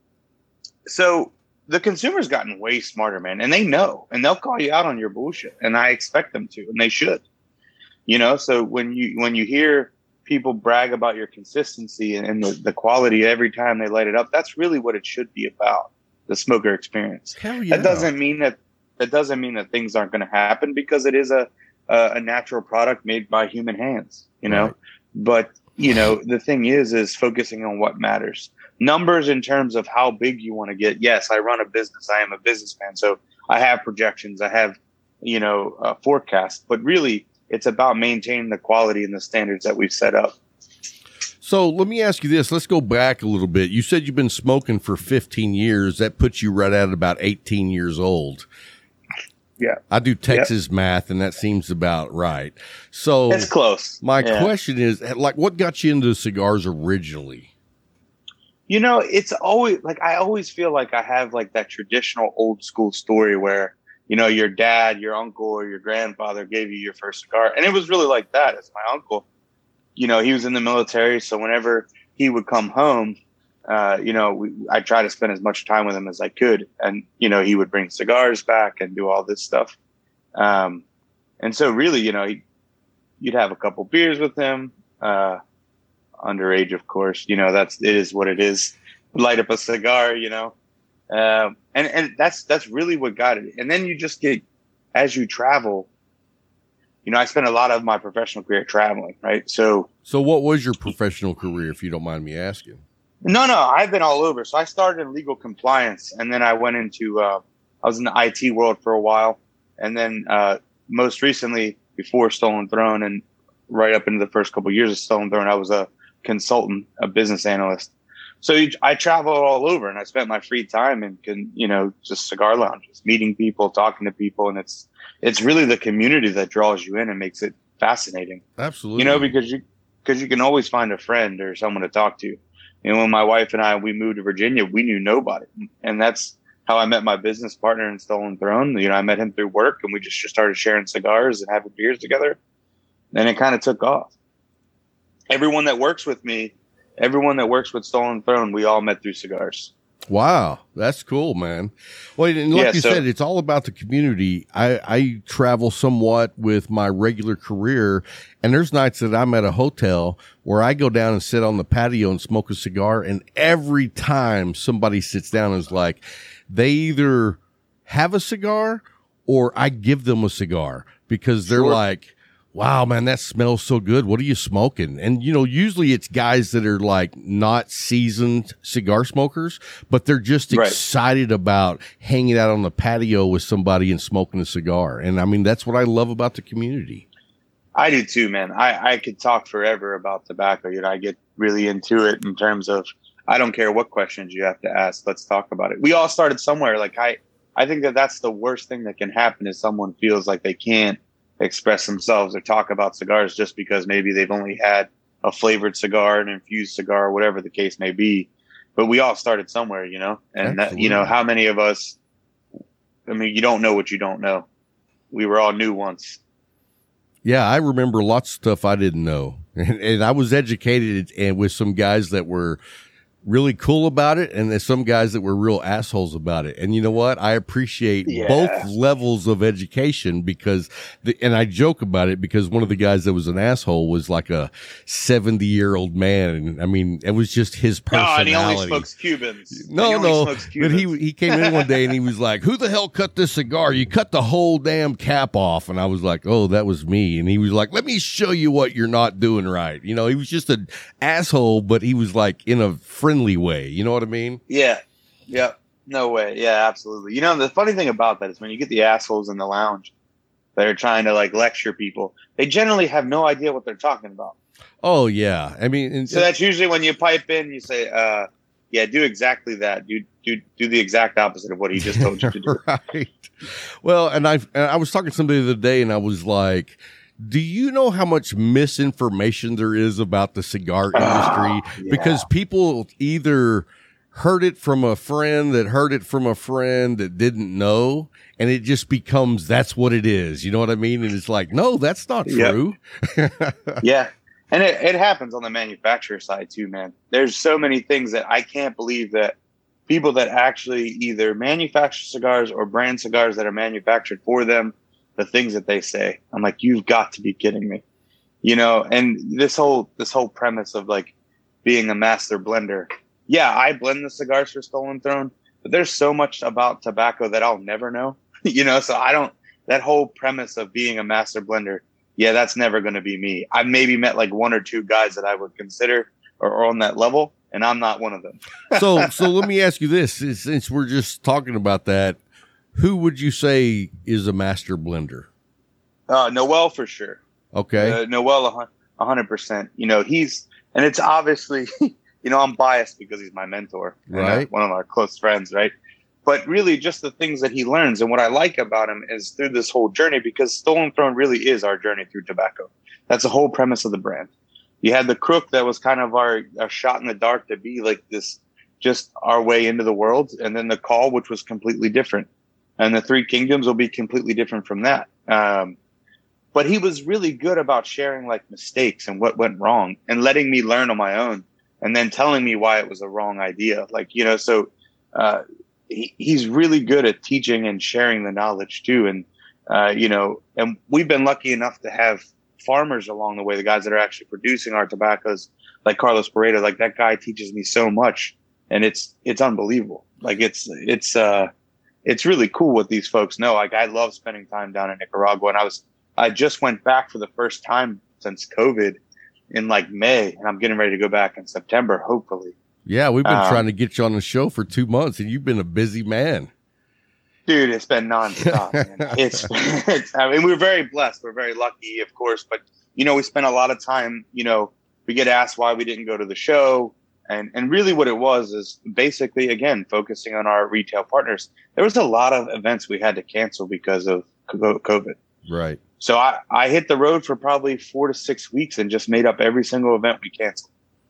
so the consumer's gotten way smarter, man, and they know, and they'll call you out on your bullshit, and I expect them to, and they should. You know, so when you when you hear people brag about your consistency and, and the, the quality every time they light it up, that's really what it should be about, the smoker experience. Hell yeah. That doesn't mean that that doesn't mean that things aren't going to happen because it is a, a a natural product made by human hands, you know. Right. But you know, the thing is, is focusing on what matters. Numbers in terms of how big you want to get. Yes, I run a business. I am a businessman, so I have projections. I have, you know, a forecast. But really, it's about maintaining the quality and the standards that we've set up. So let me ask you this. Let's go back a little bit. You said you've been smoking for fifteen years. That puts you right at about eighteen years old. Yeah, I do Texas math, and that seems about right. So it's close. my Yeah. question is, like, what got you into cigars originally? You know, it's always like I always feel like I have like that traditional old school story where, you know, your dad, your uncle, or your grandfather gave you your first cigar. And it was really like that. It's my uncle. You know, he was in the military. So whenever he would come home, uh, you know, we, I try to spend as much time with him as I could. And, you know, he would bring cigars back and do all this stuff. Um, and so really, you know, he, you'd have a couple beers with him, uh, underage, of course, you know, that's, it is what it is. Light up a cigar, you know, um, and, and that's, that's really what got it. And then you just get, as you travel, you know, I spent a lot of my professional career traveling, right? So, So what was your professional career, if you don't mind me asking? no, no, I've been all over. So I started in legal compliance, and then I went into, uh, I was in the I T world for a while. And then, uh, most recently before Stolen Throne and right up into the first couple of years of Stolen Throne, I was a consultant, a business analyst. So you, I traveled all over, and I spent my free time in, in, you know, just cigar lounges, meeting people, talking to people. And it's, it's really the community that draws you in and makes it fascinating. Absolutely. You know, because you, because you can always find a friend or someone to talk to. You know, when my wife and I, we moved to Virginia, we knew nobody. And that's how I met my business partner in Stolen Throne. You know, I met him through work, and we just started sharing cigars and having beers together. And it kind of took off. Everyone that works with me, everyone that works with Stolen Throne, we all met through cigars. Wow, that's cool, man. Well, and like Yeah, you so- said, it's all about the community. I, I travel somewhat with my regular career, and there's nights that I'm at a hotel where I go down and sit on the patio and smoke a cigar, and every time somebody sits down is like, they either have a cigar or I give them a cigar because they're Sure. like, wow, man, that smells so good. What are you smoking? And, you know, usually it's guys that are like not seasoned cigar smokers, but they're just Right. excited about hanging out on the patio with somebody and smoking a cigar. And I mean, that's what I love about the community. I do too, man. I, I could talk forever about tobacco. You know, I get really into it in terms of, I don't care what questions you have to ask. Let's talk about it. We all started somewhere. Like I, I think that that's the worst thing that can happen is someone feels like they can't express themselves or talk about cigars just because maybe they've only had a flavored cigar, an infused cigar, whatever the case may be. But we all started somewhere, you know, and that, you know, Absolutely. how many of us, I mean, you don't know what you don't know. We were all new once. Yeah, I remember lots of stuff I didn't know. And, and I was educated and with some guys that were really cool about it, and there's some guys that were real assholes about it. And you know what? I appreciate Yeah. both levels of education because, the, and I joke about it because one of the guys that was an asshole was like a seventy year old man. And I mean, it was just his No, personality. and he only smokes Cubans. No, And he only no, smokes but Cubans. he he came in one day and he was like, "Who the hell cut this cigar? You cut the whole damn cap off." And I was like, "Oh, that was me." And he was like, "Let me show you what you're not doing right." You know, he was just an asshole, but he was like in a friendly way. You know what I mean? Yeah. Yeah. No way. Yeah, absolutely. You know, the funny thing about that is when you get the assholes in the lounge that are trying to like lecture people, they generally have no idea what they're talking about. Oh yeah, I mean, and, So that's usually when you pipe in, you say, uh, yeah, do exactly that. Do, do, do the exact opposite of what he just told you to do. right. Well, and I and I was talking to somebody the other day, and I was like, do you know how much misinformation there is about the cigar industry? Oh, yeah. Because people either heard it from a friend that heard it from a friend that didn't know, and it just becomes that's what it is. You know what I mean? And it's like, no, that's not Yep. true. Yeah. And it, it happens on the manufacturer side too, man. There's so many things that I can't believe that people that actually either manufacture cigars or brand cigars that are manufactured for them, the things that they say. I'm like, you've got to be kidding me. You know, and this whole this whole premise of like being a master blender. Yeah, I blend the cigars for Stolen Throne, but there's so much about tobacco that I'll never know. You know, so I don't that whole premise of being a master blender, yeah, that's never going to be me. I've maybe met like one or two guys that I would consider are on that level, and I'm not one of them. so, so let me ask you this: since we're just talking about that, who would you say is a master blender? Uh, Noel for sure. Okay, Uh, Noel, a hun- a hundred percent. You know, he's, and it's obviously, you know, I'm biased because he's my mentor, and, uh, Right. one of our close friends, right? But really, just the things that he learns, and what I like about him is through this whole journey, because Stolen Throne really is our journey through tobacco. That's the whole premise of the brand. You had the Crook that was kind of our, our shot in the dark to be like this, just our way into the world, and then the Call, which was completely different, and the Three Kingdoms will be completely different from that. Um, But he was really good about sharing like mistakes and what went wrong and letting me learn on my own and then telling me why it was a wrong idea. Like, you know, so uh, he, he's really good at teaching and sharing the knowledge too. And, uh, you know, and we've been lucky enough to have farmers along the way, the guys that are actually producing our tobaccos, like Carlos Paredes. Like that guy teaches me so much, and it's, it's unbelievable. Like it's, it's, uh, it's really cool what these folks know. Like I love spending time down in Nicaragua, and I was, I just went back for the first time since COVID in like May, and I'm getting ready to go back in September, hopefully. yeah, we've been um, trying to get you on the show for two months, and you've been a busy man. Dude, it's been nonstop, man. It's, it's, I mean, we're very blessed. We're very lucky, of course, but you know, we spent a lot of time, you know, we get asked why we didn't go to the show. And, and really what it was is basically, again, focusing on our retail partners. There was a lot of events we had to cancel because of COVID. Right. So I, I hit the road for probably four to six weeks and just made up every single event we canceled.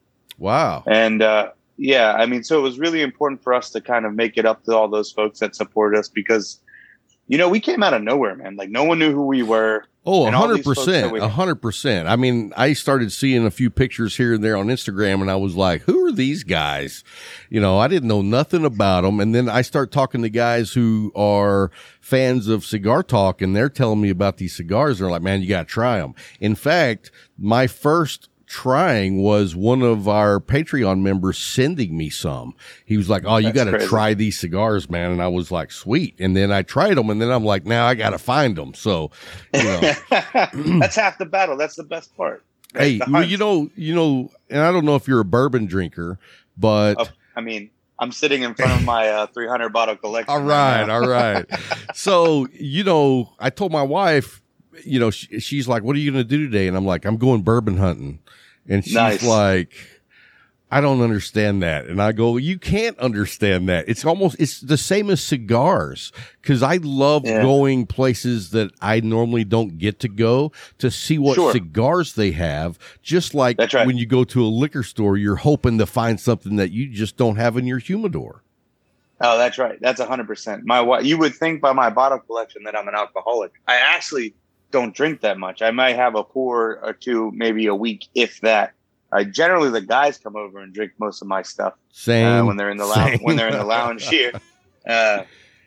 Wow. And, uh, yeah, I mean, so it was really important for us to kind of make it up to all those folks that supported us because, you know, we came out of nowhere, man. Like no one knew who we were. Oh, a And all hundred these folks that percent, we- a hundred percent. I mean, I started seeing a few pictures here and there on Instagram, and I was like, "Who are these guys?" You know, I didn't know nothing about them, and then I start talking to guys who are fans of Cigar Talk, and they're telling me about these cigars. They're like, "Man, you got to try them." In fact, my first trying was one of our Patreon members sending me some. He was like, "Oh, you That's got to crazy. try these cigars, man." And I was like, "Sweet." And then I tried them, and then I'm like, "Now I got to find them." So, you know. That's half the battle. That's the best part. Hey, The well, hunt. you know, you know, and I don't know if you're a bourbon drinker, but Oh, I mean, I'm sitting in front of my uh, three hundred bottle collection. all right, now. all right. So, you know, I told my wife, you know, she, she's like, "What are you going to do today?" And I'm like, "I'm going bourbon hunting." And she's Nice. like, "I don't understand that." And I go, "You can't understand that. It's almost, it's the same as cigars. Cause I love Yeah. going places that I normally don't get to go to see what Sure. cigars they have. Just like That's right. when you go to a liquor store, you're hoping to find something that you just don't have in your humidor." Oh, that's right. That's one hundred percent. My wife, you would think by my bottle collection that I'm an alcoholic. I actually don't drink that much. I might have a pour or two, maybe a week, if that. I generally the guys come over and drink most of my stuff Same. uh, when they're in the lounge. Same. When they're in the lounge here. Uh,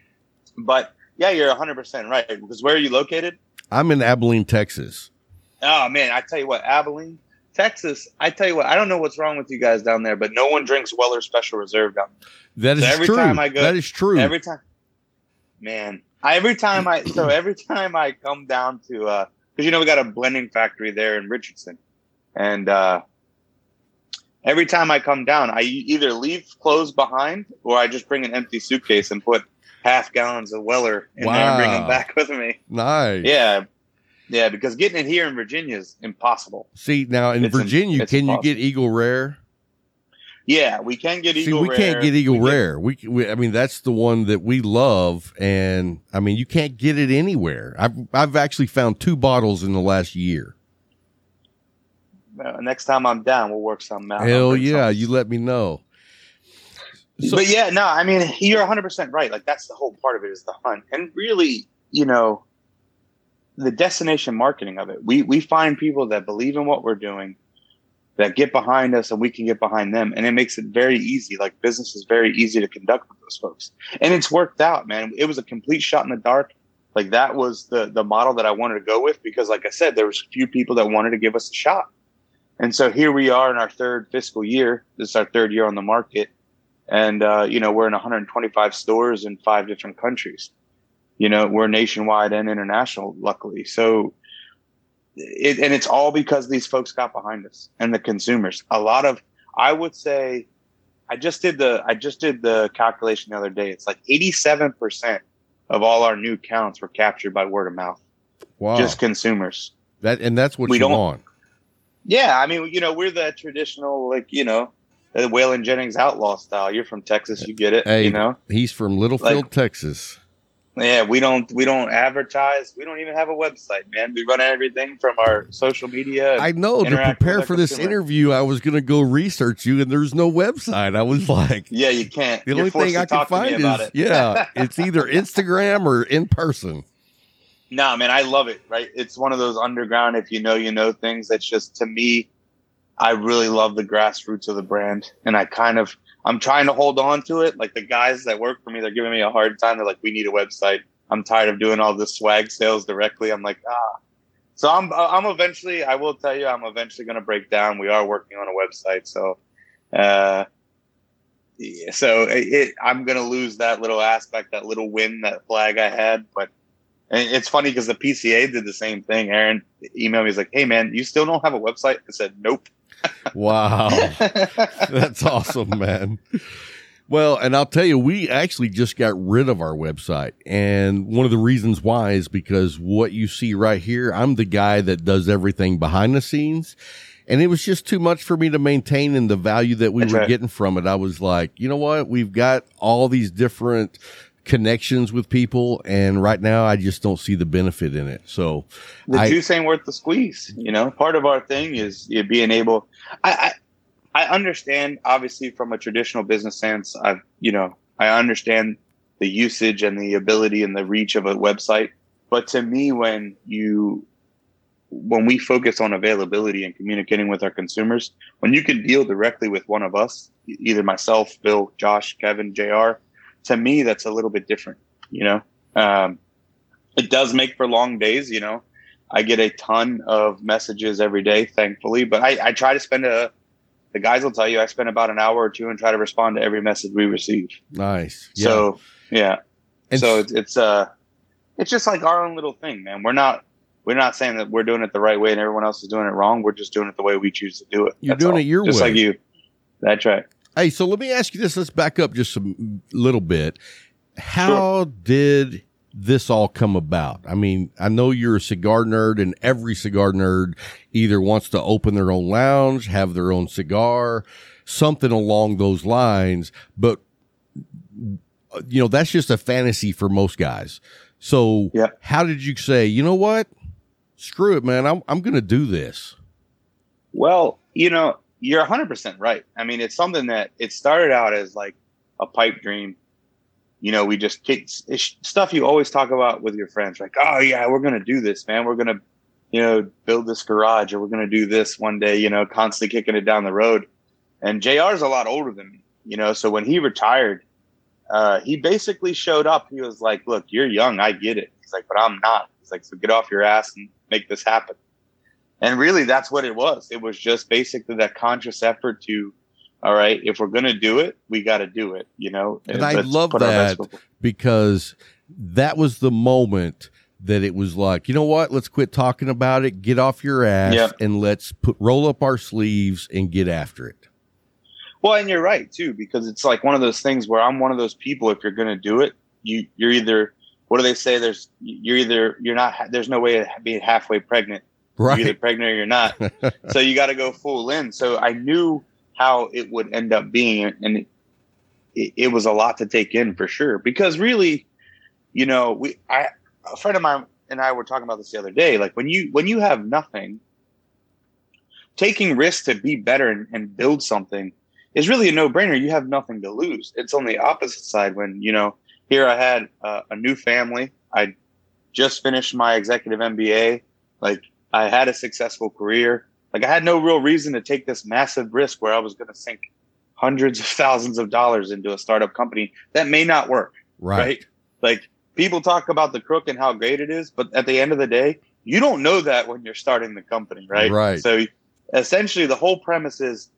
but yeah, you're one hundred percent right. Because where are you located? I'm in Abilene, Texas. Oh man, I tell you what, Abilene, Texas. I tell you what, I don't know what's wrong with you guys down there, but no one drinks Weller Special Reserve down there. That is So every true. time I go- that is true. Every time, man. I, every time I so every time I come down to uh, because you know we got a blending factory there in Richardson, and uh, every time I come down, I e- either leave clothes behind or I just bring an empty suitcase and put half gallons of Weller in there and bring them Wow. back with me. Nice. Yeah, yeah, because getting it here in Virginia is impossible. See, now in It's in- Virginia, it's can you impossible. get Eagle Rare? Yeah, we can get See, Eagle we Rare. can't get Eagle We get- Rare. We, we, I mean, that's the one that we love, and I mean, you can't get it anywhere. I've, I've actually found two bottles in the last year. Uh, next time I'm down, we'll work something out. I'll Hell bring yeah, something. you let me know. So- But yeah, no, I mean, you're one hundred percent right. Like, that's the whole part of it is the hunt. And really, you know, the destination marketing of it. We we find people that believe in what we're doing, that get behind us, and we can get behind them. And it makes it very easy. Like, business is very easy to conduct with those folks. And it's worked out, man. It was a complete shot in the dark. Like, that was the the model that I wanted to go with because, like I said, there was a few people that wanted to give us a shot. And so here we are in our third fiscal year. This is our third year on the market. And, uh, you know, we're in one hundred twenty-five stores in five different countries. You know, we're nationwide and international, luckily. So, it, and it's all because these folks got behind us and the consumers. A lot of, I would say, I just did the, I just did the calculation the other day. It's like eighty-seven percent of all our new counts were captured by word of mouth. Wow. Just consumers. that, and that's what we you don't- want. Yeah. I mean, you know, we're the traditional, like, you know, the Waylon Jennings outlaw style. You're from Texas. You get it. Hey, You know? he's from Littlefield, Like- Texas. Yeah, we don't we don't advertise. We don't even have a website, man. We run everything from our social media. I know, to interact prepare with for our this consumer. interview, I was going to go research you, and there's no website. I was like, Yeah, you can't. the You're only forced thing to I can talk to me find about is, it. yeah, it's either Instagram or in person. No, man, I love it. Right, it's one of those underground. If you know, you know things. That's just, to me, I really love the grassroots of the brand, and I kind of I'm trying to hold on to it. Like, the guys that work for me, they're giving me a hard time. They're like, "We need a website." I'm tired of doing all this swag sales directly. I'm like, ah. So I'm I'm eventually, I will tell you, I'm eventually going to break down. We are working on a website, so uh, yeah, so it, it, I'm going to lose that little aspect, that little win, that flag I had. But and it's funny because the P C A did the same thing. Aaron emailed me, he's like, "Hey man, you still don't have a website?" I said, "Nope." Wow. That's awesome, man. Well, and I'll tell you, we actually just got rid of our website. And one of the reasons why is because what you see right here, I'm the guy that does everything behind the scenes. And it was just too much for me to maintain, and the value that we That's were right. getting from it. I was like, you know what? We've got all these different connections with people, and right now I just don't see the benefit in it. So The I, juice ain't worth the squeeze. You know, part of our thing is you being able. I, I I understand, obviously, from a traditional business sense. I've you know I understand the usage and the ability and the reach of a website. But to me, when you when we focus on availability and communicating with our consumers, when you can deal directly with one of us, either myself, Bill, Josh, Kevin, J R, to me, that's a little bit different. You know, um, it does make for long days. You know, I get a ton of messages every day, thankfully, but I, I try to spend a, the guys will tell you, I spend about an hour or two and try to respond to every message we receive. Nice. Yeah. So, yeah. And so it's, it's, uh, it's just like our own little thing, man. We're not, We're not saying that we're doing it the right way and everyone else is doing it wrong. We're just doing it the way we choose to do it. You're That's doing all. it your just way. Just like you. That's right. Hey, so let me ask you this. Let's back up just a little bit. How sure. did this all come about? I mean, I know you're a cigar nerd, and every cigar nerd either wants to open their own lounge, have their own cigar, something along those lines. But, you know, that's just a fantasy for most guys. So yeah. how did you say, you know what? Screw it, man. I'm I'm going to do this. Well, you know, you're one hundred percent right. I mean, it's something that it started out as like a pipe dream. You know, we just kicked it's stuff you always talk about with your friends. Like, oh, yeah, we're going to do this, man. We're going to, you know, build this garage, or we're going to do this one day, you know, constantly kicking it down the road. And J R's a lot older than me, you know, so when he retired, uh, he basically showed up. He was like, look, you're young. I get it. He's like, but I'm not. He's like, so get off your ass and make this happen. And really, that's what it was. It was just basically that conscious effort to, all right, if we're going to do it, we got to do it, you know? And I love that because that was the moment that it was like, you know what? Let's quit talking about it, get off your ass, yep. and let's put roll up our sleeves and get after it. Well, and you're right, too, because it's like one of those things where I'm one of those people, if you're going to do it, you, you're either, what do they say? There's, you're either, you're not, there's no way to be halfway pregnant. Right. You're either pregnant or you're not. So you got to go full in. So I knew how it would end up being, and it, it, it was a lot to take in for sure. Because really, you know, we, I, a friend of mine and I were talking about this the other day. Like when you, when you have nothing, taking risks to be better and, and build something is really a no brainer. You have nothing to lose. It's on the opposite side when, you know, here I had uh, a new family. I just finished my executive M B A. Like I had a successful career. Like I had no real reason to take this massive risk where I was going to sink hundreds of thousands of dollars into a startup company that may not work. Right. right? Like people talk about the Crook and how great it is, but at the end of the day, you don't know that when you're starting the company. Right. Right. So essentially the whole premise is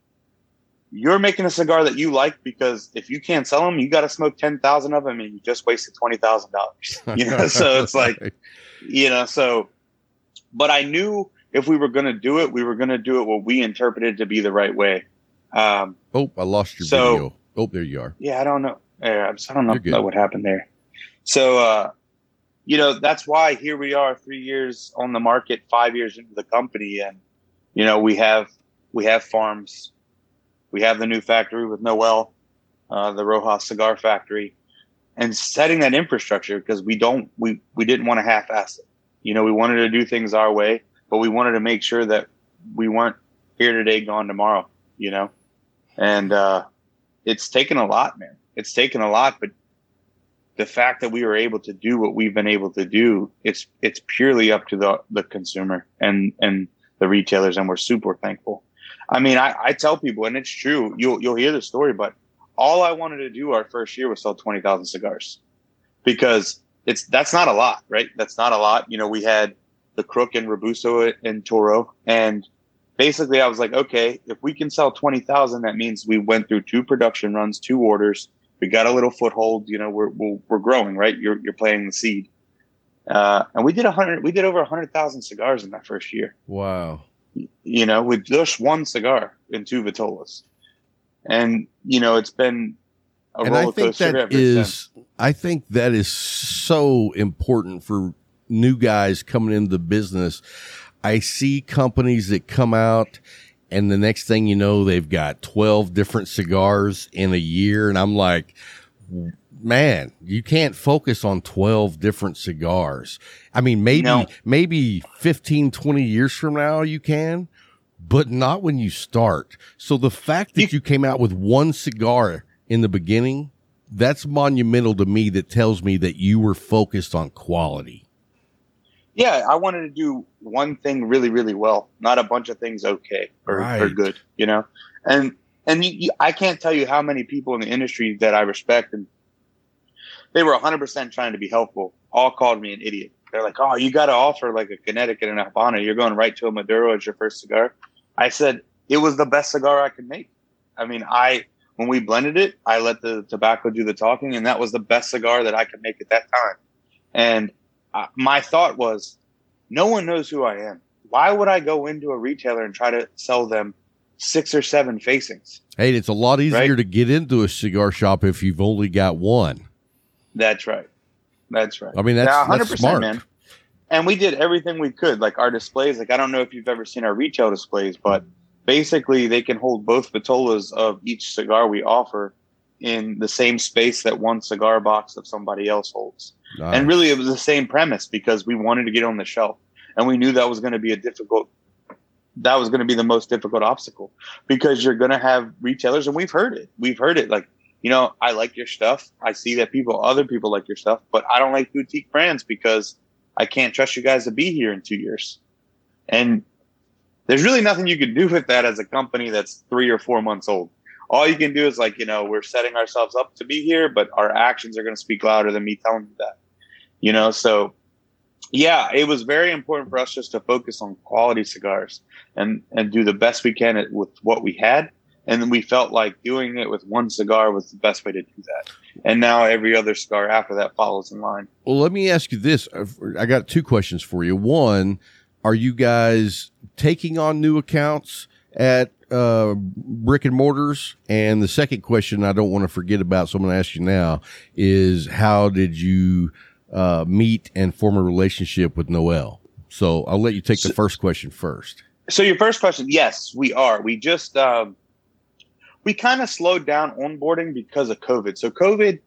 you're making a cigar that you like, because if you can't sell them, you got to smoke ten thousand of them and you just wasted twenty thousand dollars. You know, so it's like, you know, so, but I knew if we were going to do it, we were going to do it what we interpreted to be the right way. Um, oh, I lost your so, video. Oh, there you are. Yeah, I don't know. Yeah, I don't know, know what happened there. So, uh, you know, that's why here we are three years on the market, five years into the company. And, you know, we have, we have farms. We have the new factory with Noel, uh, the Rojas Cigar Factory, and setting that infrastructure, because we don't, we, we didn't want to half-ass it. You know, we wanted to do things our way, but we wanted to make sure that we weren't here today, gone tomorrow, you know? And, uh, it's taken a lot, man. It's taken a lot, but the fact that we were able to do what we've been able to do, it's, it's purely up to the, the consumer and, and the retailers. And we're super thankful. I mean, I, I tell people, and it's true, you'll, you'll hear the story, but all I wanted to do our first year was sell twenty thousand cigars, because it's, that's not a lot, right? That's not a lot. You know, we had the Crook and Robusto and Toro. And basically I was like, okay, if we can sell twenty thousand, that means we went through two production runs, two orders. We got a little foothold, you know, we're, we're, we're growing, right? You're, you're planting the seed. Uh, and we did a hundred, we did over a hundred thousand cigars in that first year. Wow. You know, with just one cigar and two Vitolas. And, you know, it's been a and roller I think coaster that ever is, since. I think that is so important for new guys coming into the business. I see companies that come out and the next thing you know, they've got twelve different cigars in a year. And I'm like, man, you can't focus on twelve different cigars. I mean, maybe, no. maybe fifteen, twenty years from now you can, but not when you start. So the fact that you, you came out with one cigar in the beginning, that's monumental to me. That tells me that you were focused on quality. Yeah, I wanted to do one thing really, really well, not a bunch of things okay or, Right. or good, you know? And and you, you, I can't tell you how many people in the industry that I respect, and they were one hundred percent trying to be helpful, all called me an idiot. They're like, oh, you got to offer like a Connecticut and a Habano. You're going right to a Maduro as your first cigar. I said, it was the best cigar I could make. I mean, I when we blended it, I let the tobacco do the talking, and that was the best cigar that I could make at that time. And uh, my thought was, no one knows who I am. Why would I go into a retailer and try to sell them six or seven facings? Hey, it's a lot easier Right? to get into a cigar shop if you've only got one. That's right. That's right. I mean, that's, Yeah, that's one hundred percent, smart. man. And we did everything we could. Like our displays, like I don't know if you've ever seen our retail displays, but basically they can hold both vitolas of each cigar we offer in the same space that one cigar box of somebody else holds. Nice. And really it was the same premise because we wanted to get on the shelf, and we knew that was going to be a difficult, that was going to be the most difficult obstacle, because you're going to have retailers, and we've heard it. We've heard it like, you know, I like your stuff. I see that people, other people like your stuff, but I don't like boutique brands because I can't trust you guys to be here in two years. And there's really nothing you can do with that as a company that's three or four months old. All you can do is like, you know, we're setting ourselves up to be here, but our actions are going to speak louder than me telling you that, you know? So yeah, it was very important for us just to focus on quality cigars and, and do the best we can at, with what we had. And then we felt like doing it with one cigar was the best way to do that. And now every other cigar after that follows in line. Well, let me ask you this. I got two questions for you. One, are you guys taking on new accounts at uh, brick and mortars? And the second question I don't want to forget about, so I'm going to ask you now, is how did you uh, meet and form a relationship with Noel? So I'll let you take the first question first. So your first question, yes, we are. We just... Um, we kind of slowed down onboarding because of COVID. So COVID,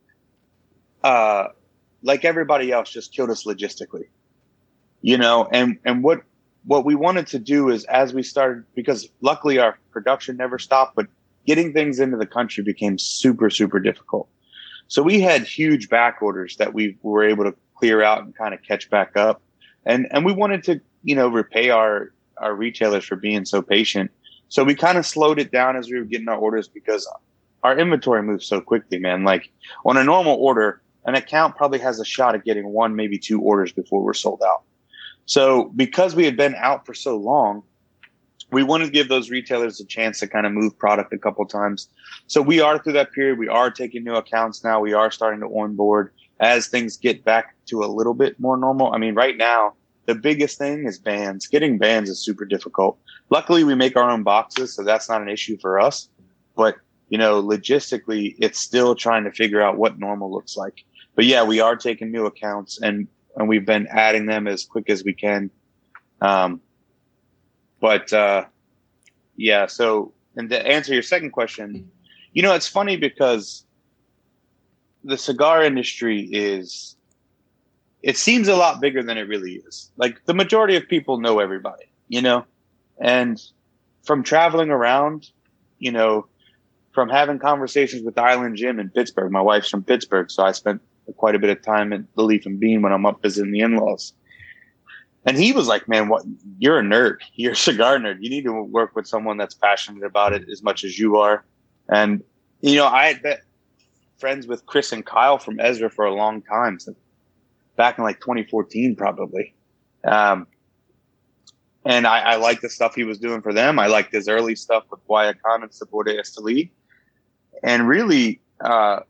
uh, like everybody else, just killed us logistically, you know, and, and what, what we wanted to do is as we started, because luckily our production never stopped, but getting things into the country became super, super difficult. So we had huge back orders that we were able to clear out and kind of catch back up. And, and we wanted to, you know, repay our, our retailers for being so patient. So we kind of slowed it down as we were getting our orders because our inventory moves so quickly, man. Like on a normal order, an account probably has a shot at getting one, maybe two orders before we're sold out. So because we had been out for so long, we wanted to give those retailers a chance to kind of move product a couple times. So we are through that period. We are taking new accounts now. We are starting to onboard as things get back to a little bit more normal. I mean, right now, the biggest thing is bands. Getting bands is super difficult. Luckily, we make our own boxes, so that's not an issue for us. But, you know, logistically, it's still trying to figure out what normal looks like. But yeah, we are taking new accounts, and, and we've been adding them as quick as we can. Um, but, uh, yeah, so, and to answer your second question, you know, it's funny because the cigar industry is, it seems a lot bigger than it really is. Like the majority of people know everybody, you know, and from traveling around, you know, from having conversations with Island Jim in Pittsburgh, my wife's from Pittsburgh. So I spent quite a bit of time at the Leaf and Bean when I'm up visiting the in-laws. And he was like, man, what, you're a nerd. You're a cigar nerd. You need to work with someone that's passionate about it as much as you are. And, you know, I had been friends with Chris and Kyle from Ezra for a long time. So back in like twenty fourteen, probably. Um, and I, I liked the stuff he was doing for them. I liked his early stuff with Guayacán and Sabor de Esteli. And really, uh,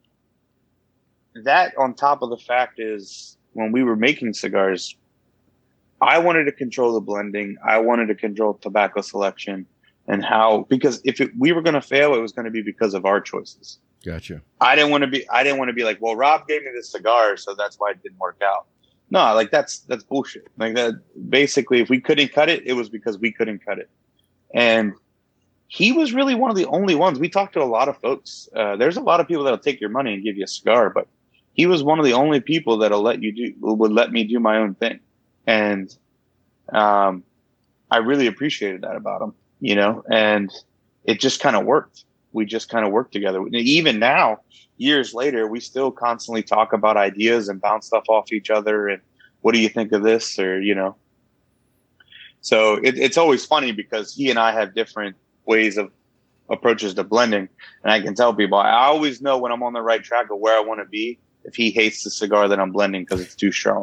that on top of the fact is when we were making cigars, I wanted to control the blending. I wanted to control tobacco selection and how, because if it, we were going to fail, it was going to be because of our choices. Gotcha. I didn't want to be, I didn't want to be like, well, Rob gave me this cigar, so that's why it didn't work out. No, like that's, that's bullshit. Like that, basically, if we couldn't cut it, it was because we couldn't cut it. And he was really one of the only ones. We talked to a lot of folks. Uh, there's a lot of people that'll take your money and give you a cigar, but he was one of the only people that'll let you do, would let me do my own thing. And, um, I really appreciated that about him, you know, and it just kind of worked. We just kind of worked together. Even now, years later, we still constantly talk about ideas and bounce stuff off each other. And what do you think of this? Or, you know, so it, it's always funny because he and I have different ways of approaches to blending. And I can tell people, I always know when I'm on the right track of where I want to be if he hates the cigar that I'm blending because it's too strong.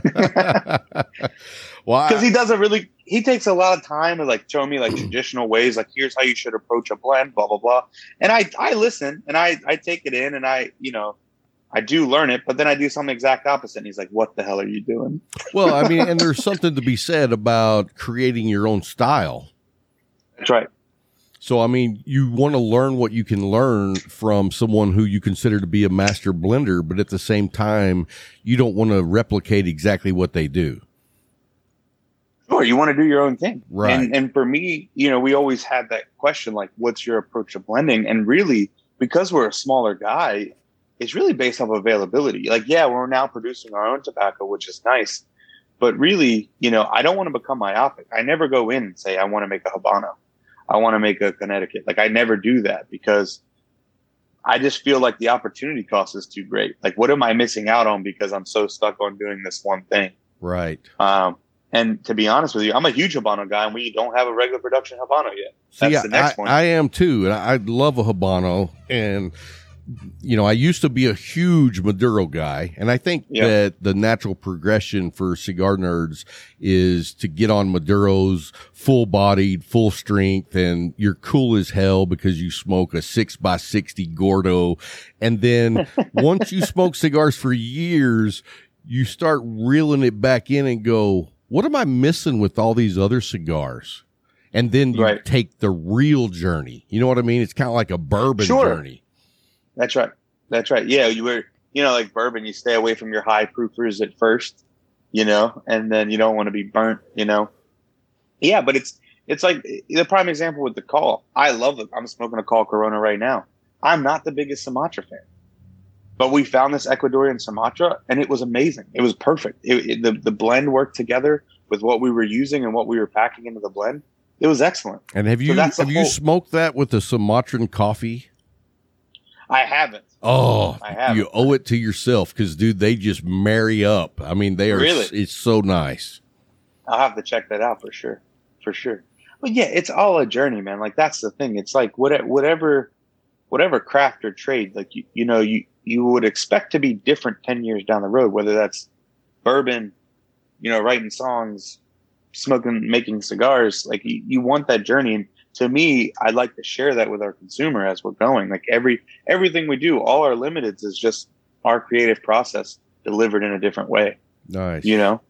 Why? Because he doesn't really, he takes a lot of time to like show me like traditional ways, like here's how you should approach a blend, blah, blah, blah. And I, I listen and I, I take it in and I, you know, I do learn it, but then I do something exact opposite. And he's like, what the hell are you doing? Well, I mean, and there's something to be said about creating your own style. That's right. So, I mean, you want to learn what you can learn from someone who you consider to be a master blender, but at the same time, you don't want to replicate exactly what they do. Sure, you want to do your own thing. Right. And, and for me, you know, we always had that question, like, what's your approach to blending? And really, because we're a smaller guy, it's really based off availability. Like, yeah, we're now producing our own tobacco, which is nice. But really, you know, I don't want to become myopic. I never go in and say, I want to make a Habano. I want to make a Connecticut. Like, I never do that because I just feel like the opportunity cost is too great. Like, what am I missing out on because I'm so stuck on doing this one thing? Right. Um, and to be honest with you, I'm a huge Habano guy, and we don't have a regular production Habano yet. That's See, the next I, one. I am too. And I, I love a Habano. And, you know, I used to be a huge Maduro guy. And I think Yeah. that the natural progression for cigar nerds is to get on Maduros, full bodied, full strength, and you're cool as hell because you smoke a six by sixty Gordo. And then once you smoke cigars for years, you start reeling it back in and go, what am I missing with all these other cigars? And then you Right. take the real journey. You know what I mean? It's kind of like a bourbon Sure. journey. That's right. That's right. Yeah, you were, you know, like bourbon, you stay away from your high proofers at first, you know, and then you don't want to be burnt, you know. Yeah, but it's it's like the prime example with the Call. I love it. I'm smoking a Call Corona right now. I'm not the biggest Sumatra fan, but we found this Ecuadorian Sumatra, and it was amazing. It was perfect. It, it, the the blend worked together with what we were using and what we were packing into the blend. It was excellent. And have you So that's the have you whole- smoked that with the Sumatran coffee? I haven't. Oh, I haven't. you owe it to yourself because, dude, they just marry up. I mean, they are. Really? It's so nice. I'll have to check that out for sure. For sure. But yeah, it's all a journey, man. Like, that's the thing. It's like what, whatever, whatever craft or trade, like, you, you know, you, you would expect to be different ten years down the road, whether that's bourbon, you know, writing songs, smoking, making cigars. Like, you, you want that journey. And to me, I'd like to share that with our consumer as we're going. Like, every, everything we do, all our limiteds is just our creative process delivered in a different way, Nice. you know?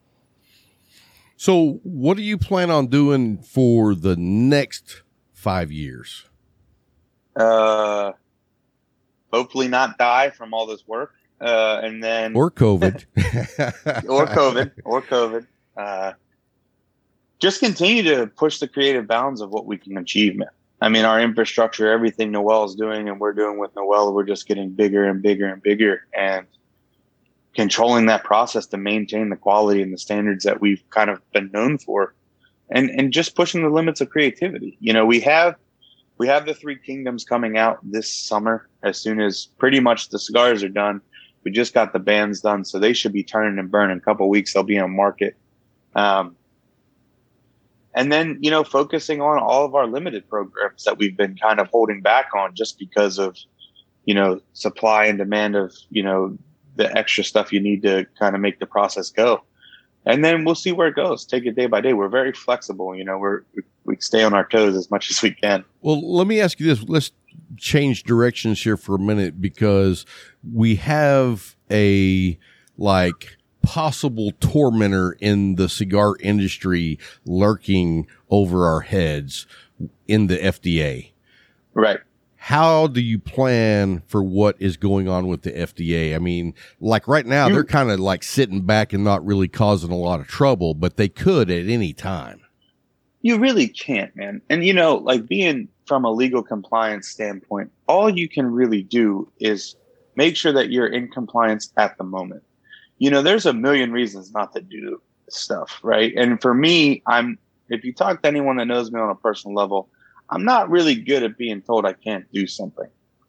So, what do you plan on doing for the next five years? Uh, hopefully not die from all this work. Uh, and then, Or COVID? or COVID, or COVID. Uh, just continue to push the creative bounds of what we can achieve, man. I mean, our infrastructure, everything Noel is doing and we're doing with Noel, we're just getting bigger and bigger and bigger, and controlling that process to maintain the quality and the standards that we've kind of been known for, and, and just pushing the limits of creativity. You know, we have, we have the Three Kingdoms coming out this summer as soon as pretty much the cigars are done. We just got the bands done, so they should be turning and burning. In a couple of weeks, they'll be on market. Um, and then, you know, focusing on all of our limited programs that we've been kind of holding back on just because of, you know, supply and demand of, you know, the extra stuff you need to kind of make the process go. And then we'll see where it goes. Take it day by day. We're very flexible. You know, we're, we, we stay on our toes as much as we can. Well, let me ask you this. Let's change directions here for a minute, because we have a like possible tormentor in the cigar industry lurking over our heads in the F D A. Right. How do you plan for what is going on with the F D A? I mean, like right now, You- they're kind of like sitting back and not really causing a lot of trouble, but they could at any time. You really can't, man. And, you know, like being from a legal compliance standpoint, all you can really do is make sure that you're in compliance at the moment. You know, there's a million reasons not to do stuff, right? And for me, I'm, if you talk to anyone that knows me on a personal level, I'm not really good at being told I can't do something.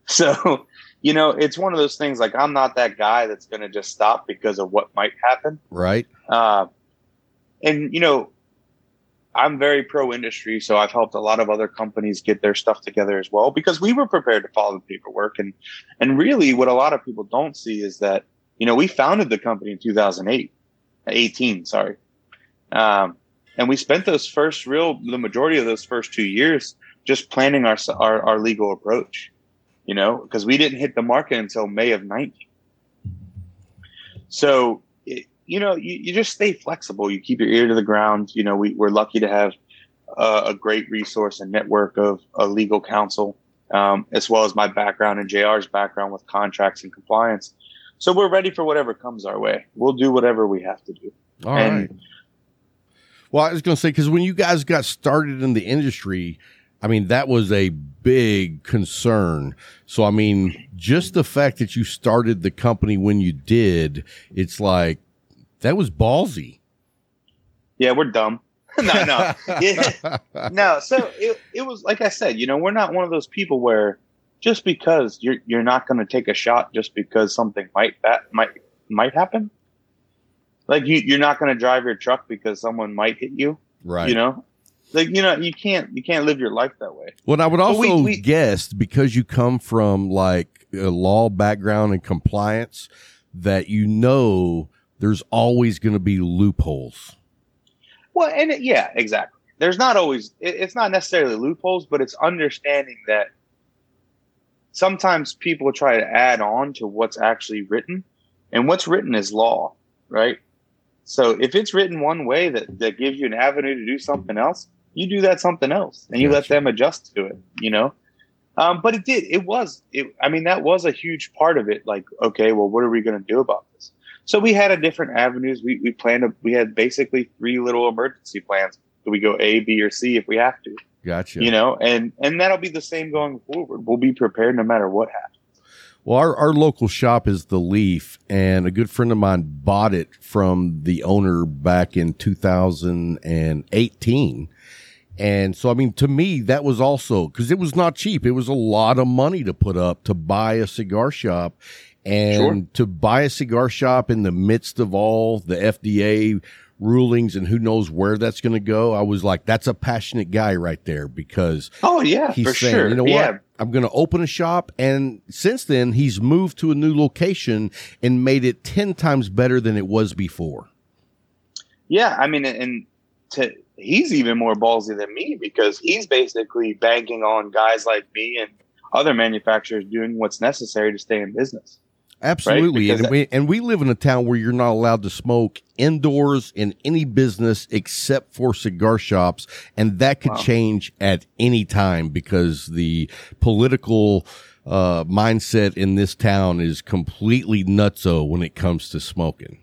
So, you know, it's one of those things like I'm not that guy that's going to just stop because of what might happen. Right. Uh, and, you know, I'm very pro industry, so I've helped a lot of other companies get their stuff together as well because we were prepared to follow the paperwork. And, and really what a lot of people don't see is that, you know, we founded the company in two thousand eight, eighteen, sorry. Um, and we spent those first real, the majority of those first two years just planning our, our, our legal approach, you know, because we didn't hit the market until May of nineteen. So, it, you know, you, you just stay flexible. You keep your ear to the ground. You know, we, we're lucky to have uh, a great resource and network of a legal counsel, um, as well as my background and J R's background with contracts and compliance. So we're ready for whatever comes our way. We'll do whatever we have to do. All and, right. Well, I was going to say, because when you guys got started in the industry, I mean, that was a big concern. So, I mean, just the fact that you started the company when you did, it's like, that was ballsy. Yeah, we're dumb. no, no. Yeah. No, so it, it was, like I said, you know, we're not one of those people where just because you're you're not going to take a shot just because something might that might might happen. Like you, you're not going to drive your truck because someone might hit you. Right. You know? Like, you know, you can't you can't live your life that way. Well, I would also we, we, guess because you come from like a law background and compliance that you know there's always going to be loopholes. Well, and it, yeah, exactly. There's not always it, it's not necessarily loopholes, but it's understanding that sometimes people try to add on to what's actually written, and what's written is law, right? So if it's written one way that, that gives you an avenue to do something else, you do that something else and you Gotcha. let them adjust to it, you know? Um, but it did, it was, it, I mean, that was a huge part of it. Like, okay, well, what are we going to do about this? So we had a different avenues. We, we planned, a, we had basically three little emergency plans. Do we go A, B, or C if we have to? Gotcha. You know, and, and that'll be the same going forward. We'll be prepared no matter what happens. Well, our, our local shop is The Leaf, and a good friend of mine bought it from the owner back in two thousand eighteen. And so, I mean, to me, that was also, because it was not cheap. It was a lot of money to put up to buy a cigar shop. And Sure. to buy a cigar shop in the midst of all the F D A rulings and who knows where that's going to go, I was like, that's a passionate guy right there, because Oh, yeah, he's for saying, sure. you know yeah. what? I'm going to open a shop. And since then, he's moved to a new location and made it ten times better than it was before. Yeah, I mean, and to, he's even more ballsy than me because he's basically banking on guys like me and other manufacturers doing what's necessary to stay in business. Absolutely. Right? And we, and we live in a town where you're not allowed to smoke indoors in any business except for cigar shops. And that could Wow. change at any time because the political uh, mindset in this town is completely nutso when it comes to smoking.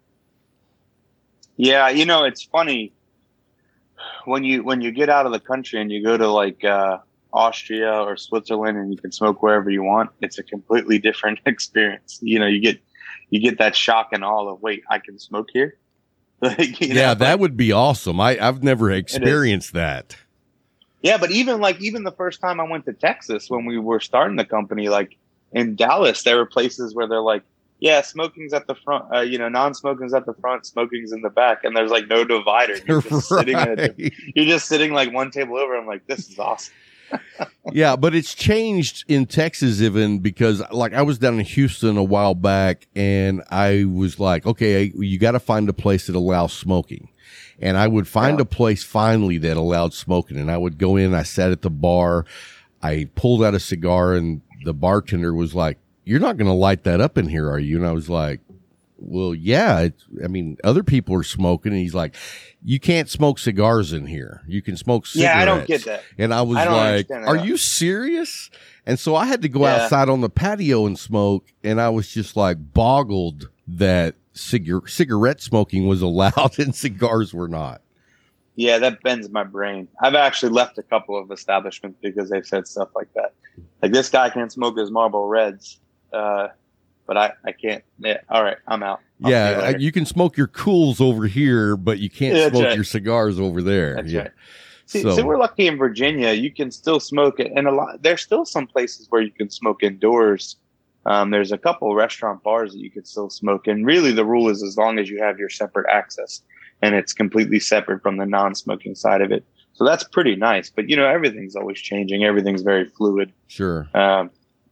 Yeah, you know, it's funny when you when you get out of the country and you go to like uh, Austria or Switzerland and you can smoke wherever you want. It's a completely different experience. You know, you get you get that shock and awe of, wait, I can smoke here. Like, you Yeah, know, that would be awesome. I, I've never experienced that. Yeah, but even like even the first time I went to Texas when we were starting the company, like in Dallas, there were places where they're like, yeah, smoking's at the front, uh, you know, non-smoking's at the front, smoking's in the back, and there's like no divider. You're just Right. sitting at a, you're just sitting like one table over. I'm like, this is awesome. Yeah, but it's changed in Texas even because like I was down in Houston a while back and I was like, okay, you got to find a place that allows smoking. And I would find Yeah. a place finally that allowed smoking. And I would go in, I sat at the bar, I pulled out a cigar and the bartender was like, you're not going to light that up in here, are you? And I was like, well, yeah, it's, I mean, other people are smoking. And he's like, you can't smoke cigars in here. You can smoke cigarettes. Yeah, I don't get that. And I was I don't like, understand that. are you serious? And so I had to go Yeah. outside on the patio and smoke. And I was just like boggled that cigar- cigarette smoking was allowed and cigars were not. Yeah, that bends my brain. I've actually left a couple of establishments because they've said stuff like that. Like, this guy can't smoke his Marlboro Reds, uh, but I, I can't. Yeah, all right, I'm out. I'll see you Yeah, later. you can smoke your cools over here, but you can't Yeah, that's smoke right. your cigars over there. That's yeah. right. See, So- so we're lucky in Virginia. You can still smoke it, and a lot. There's still some places where you can smoke indoors. Um, there's a couple restaurant bars that you can still smoke in. Really, the rule is as long as you have your separate access, and it's completely separate from the non-smoking side of it. So that's pretty nice. But you know, everything's always changing. Everything's very fluid. Sure. Um,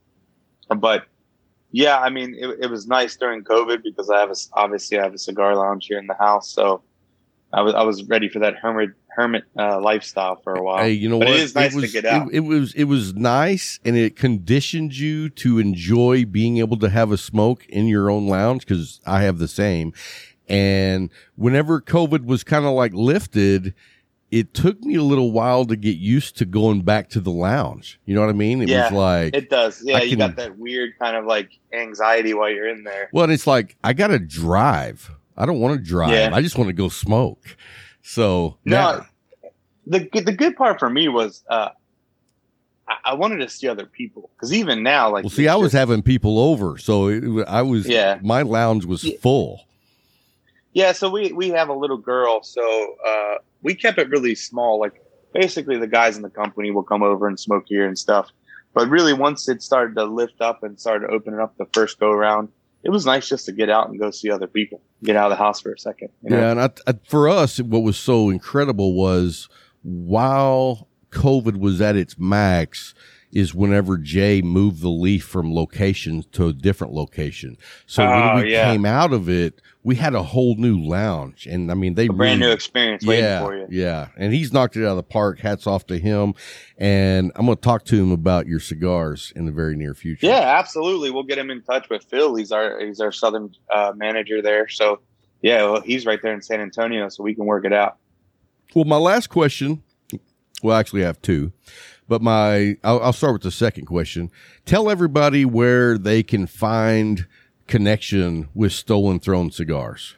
but yeah, I mean, it, it was nice during COVID because I have a, obviously I have a cigar lounge here in the house, so I was I was ready for that hermit hermit uh, lifestyle for a while. Hey, you know but what? It is nice was, to get out. It, it was it was nice, and it conditioned you to enjoy being able to have a smoke in your own lounge, because I have the same. And whenever COVID was kind of like lifted, it took me a little while to get used to going back to the lounge. You know what I mean? It Yeah, was like, It does. Yeah, I you can- got that weird kind of like anxiety while you're in there. well, and it's like, I got to drive. I don't want to drive. Yeah. I just want to go smoke. So No, now- the good- the good part for me was uh, I, I wanted to see other people because even now, like, well, see, it's I was just- having people over. So it, I was, Yeah. my lounge was Yeah. full. Yeah, so we we have a little girl, so uh, we kept it really small. Like basically, the guys in the company will come over and smoke here and stuff. But really, once it started to lift up and started opening up the first go around, it was nice just to get out and go see other people, get out of the house for a second. You know? Yeah, and I, I, for us, what was so incredible was while COVID was at its max, is whenever Jay moved the Leaf from location to a different location. So Oh, when we yeah. came out of it, we had a whole new lounge, and I mean they A brand really- new experience waiting yeah, for you. yeah, and he's knocked it out of the park. Hats off to him, and I'm going to talk to him about your cigars in the very near future. Yeah, absolutely. We'll get him in touch with Phil. He's our he's our southern uh, manager there. So yeah, well, he's right there in San Antonio, so we can work it out. Well, my last question, well, actually I have two, but my, I'll, I'll start with the second question. Tell everybody where they can find connection with Stolen Throne Cigars.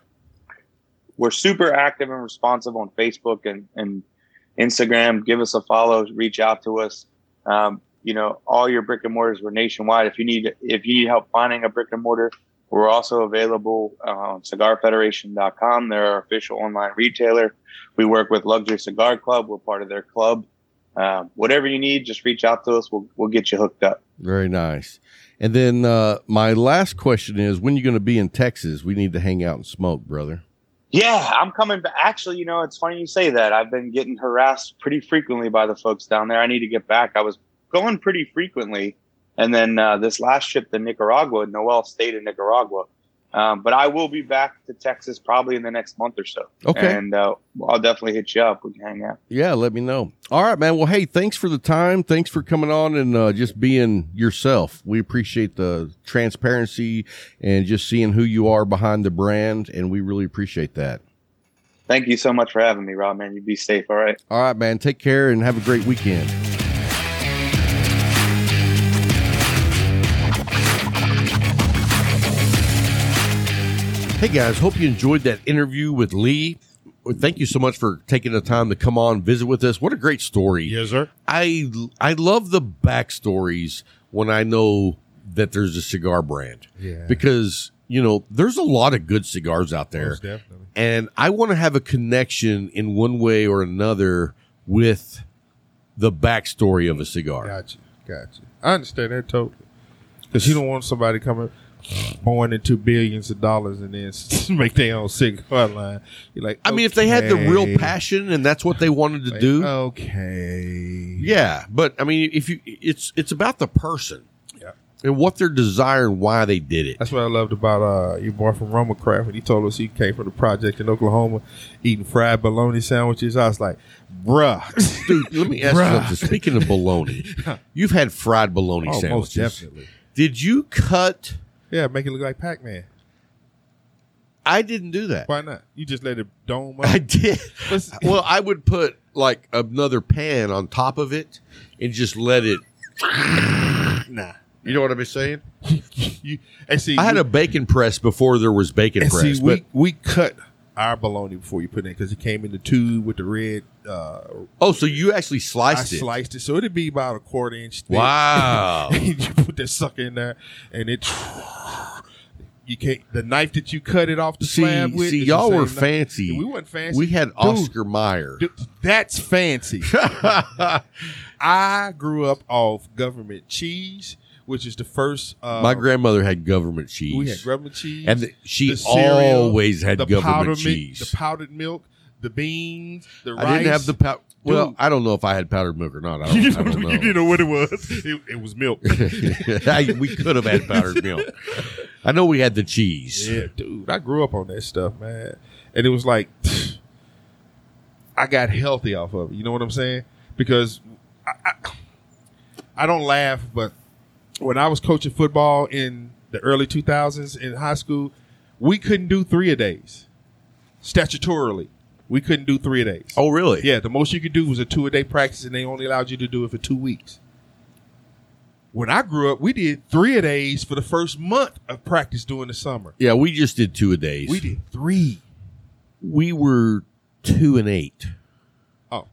We're super active and responsive on Facebook and, and Instagram. Give us a follow, reach out to us. Um, you know, all your brick and mortars, we're nationwide. If you need, if you need help finding a brick and mortar, we're also available uh, on cigar federation dot com. They're our official online retailer. We work with Luxury Cigar Club. We're part of their club. Um, whatever you need, just reach out to us. We'll, we'll get you hooked up. Very nice. And then, uh, my last question is, when you going to be in Texas? We need to hang out and smoke, brother. Yeah, I'm coming back. Actually, you know, it's funny you say that. I've been getting harassed pretty frequently by the folks down there. I need to get back. I was going pretty frequently. And then uh, this last trip to Nicaragua, Noel stayed in Nicaragua. Um, but I will be back to Texas probably in the next month or so. Okay. And uh, I'll definitely hit you up. We can hang out. Yeah, let me know. All right, man. Well, hey, thanks for the time. Thanks for coming on and uh, just being yourself. We appreciate the transparency and just seeing who you are behind the brand, and we really appreciate that. Thank you so much for having me, Rob, man. You be safe, all right? All right, man. Take care and have a great weekend. Hey guys, hope you enjoyed that interview with Lee. Thank you so much for taking the time to come on, visit with us. What a great story. Yes, sir. I I love the backstories when I know that there's a cigar brand. Yeah. Because, you know, there's a lot of good cigars out there. Most definitely. And I want to have a connection in one way or another with the backstory of a cigar. Gotcha. Gotcha. I understand that totally. Because you don't want somebody coming pouring into billions of dollars and then make their own cigar line. You're like, I mean, if they had the real okay. passion and that's what they wanted to Like, do, okay. yeah. But I mean, if you, it's it's about the person Yeah. and what they're desiring, why they did it. That's what I loved about uh, your boy from Roma Craft when he told us he came from the project in Oklahoma eating fried bologna sandwiches. I was like, bruh. Dude, let me ask Bruh. you something. Speaking of bologna, you've had fried bologna Oh, most sandwiches. definitely. Did you cut? Yeah, make it look like Pac-Man. I didn't do that. Why not? You just let it dome up. I did. Let's- Well, I would put like another pan on top of it and just let it. nah. You know what I'm saying? you, and see, I had we, a bacon press before there was bacon and press, see, but we, we cut our bologna before you put it in because it came in the tube with the red. Uh, oh, so you actually I sliced it? sliced it, so it'd be about a quarter inch thick. Wow. And you put that sucker in there, and it You can't. The knife that you cut it off the See, slab with. see, is the y'all same were knife. fancy. We weren't fancy. We had Dude, Oscar Mayer. dude, that's fancy. I grew up off government cheese, which is the first. Uh, My grandmother had government cheese. We had government cheese, and the, she the cereal, always had the government powdered cheese. Mi- the powdered milk, the beans, the rice. I didn't have the powder. Well, Dude. I don't know if I had powdered milk or not. I don't, You I don't know. didn't know what it was. It, it was milk. I- we could have had powdered milk. I know we had the cheese. Yeah, dude. I grew up on that stuff, man. And it was like, I got healthy off of it. You know what I'm saying? Because I, I, I don't laugh, but when I was coaching football in the early two thousands in high school, we couldn't do three a days. Statutorily, we couldn't do three a days. Oh, really? Yeah, the most you could do was a two a day practice, and they only allowed you to do it for two weeks. When I grew up, we did three a days for the first month of practice during the summer. Yeah, we just did two a days. We did three. We were two and eight. Oh,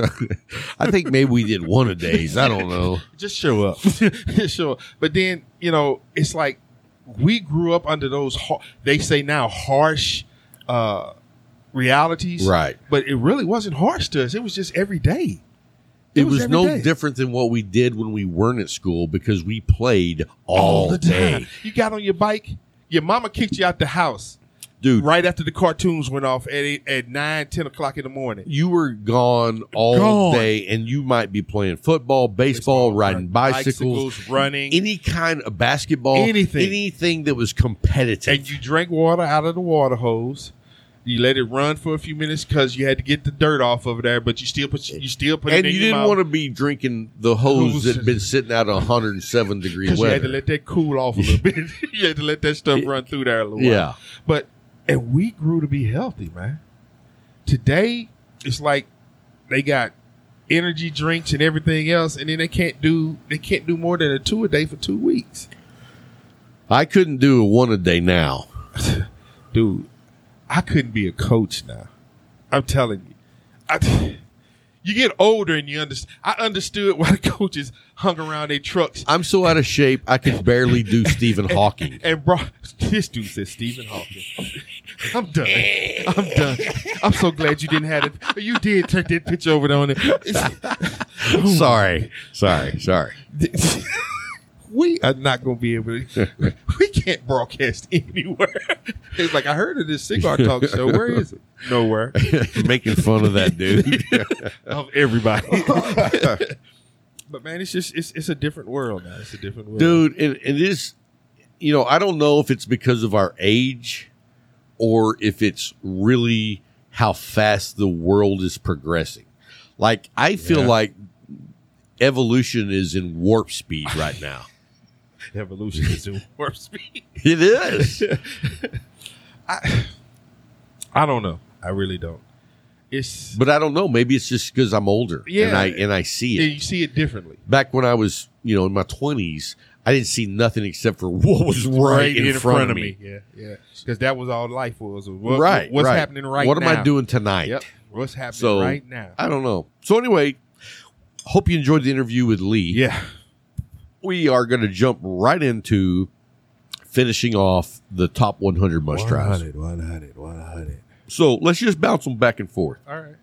I think maybe we did one a days. I don't know. just show up. Just show up. But then, you know, it's like we grew up under those, har- they say now, harsh uh, realities. Right. But it really wasn't harsh to us. It was just every day. It, was, every no day. different than what we did when we weren't at school because we played all, the day. time. You got on your bike, your mama kicked you out the house Dude, right after the cartoons went off at eight, at nine, ten o'clock in the morning. you were gone all Gone. day and you might be playing football, baseball, Baseball, riding riding bicycles, bicycles, running. any kind of basketball, Anything. anything that was competitive. And you drank water out of the water hose. You let it run for a few minutes because you had to get the dirt off of there, but you still put you still put And it in you your didn't mouth want to be drinking the hose Hose. that had been sitting out at one hundred seven degree because you weather. had to let that cool off a little bit. You had to let that stuff run through there a little while. Yeah. But and we grew to be healthy, man. Today it's like they got energy drinks and everything else, and then they can't do they can't do more than a two a day for two weeks, I couldn't do a one a day now. dude. I couldn't be a coach now. I'm telling you. I, you get older and you understand. I understood why the coaches hung around their trucks. I'm so out of shape, I could barely do Stephen Hawking. And bro, this dude said Stephen Hawking. I'm done. I'm done. I'm so glad you didn't have it. You did take that picture over there on it. Sorry. Sorry. Sorry. We are not going to be able to. We can't broadcast anywhere. It's like, I heard of this cigar talk show. Where is it? Nowhere. Making fun of that dude. Of everybody. But man, it's just it's it's a different world now. It's a different world, Dude, and it is, you know, I don't know if it's because of our age or if it's really how fast the world is progressing. Like, I feel Yeah. like evolution is in warp speed right now. Evolution is in warp speed. It is. I I don't know. I really don't. It's But I don't know. Maybe it's just because I'm older. Yeah. And I, and I see yeah, it. you see it differently. Back when I was, you know, in my twenties, I didn't see nothing except for what was right, in, front, of me. Yeah, yeah. Because that was all life was. What, right. What's right. happening right What now? am I doing tonight? Yep. What's happening So, right now? I don't know. So anyway, hope you enjoyed the interview with Lee. Yeah. We are going to jump right into finishing off the top one hundred must tries. one hundred, one hundred. So let's just bounce them back and forth. All right.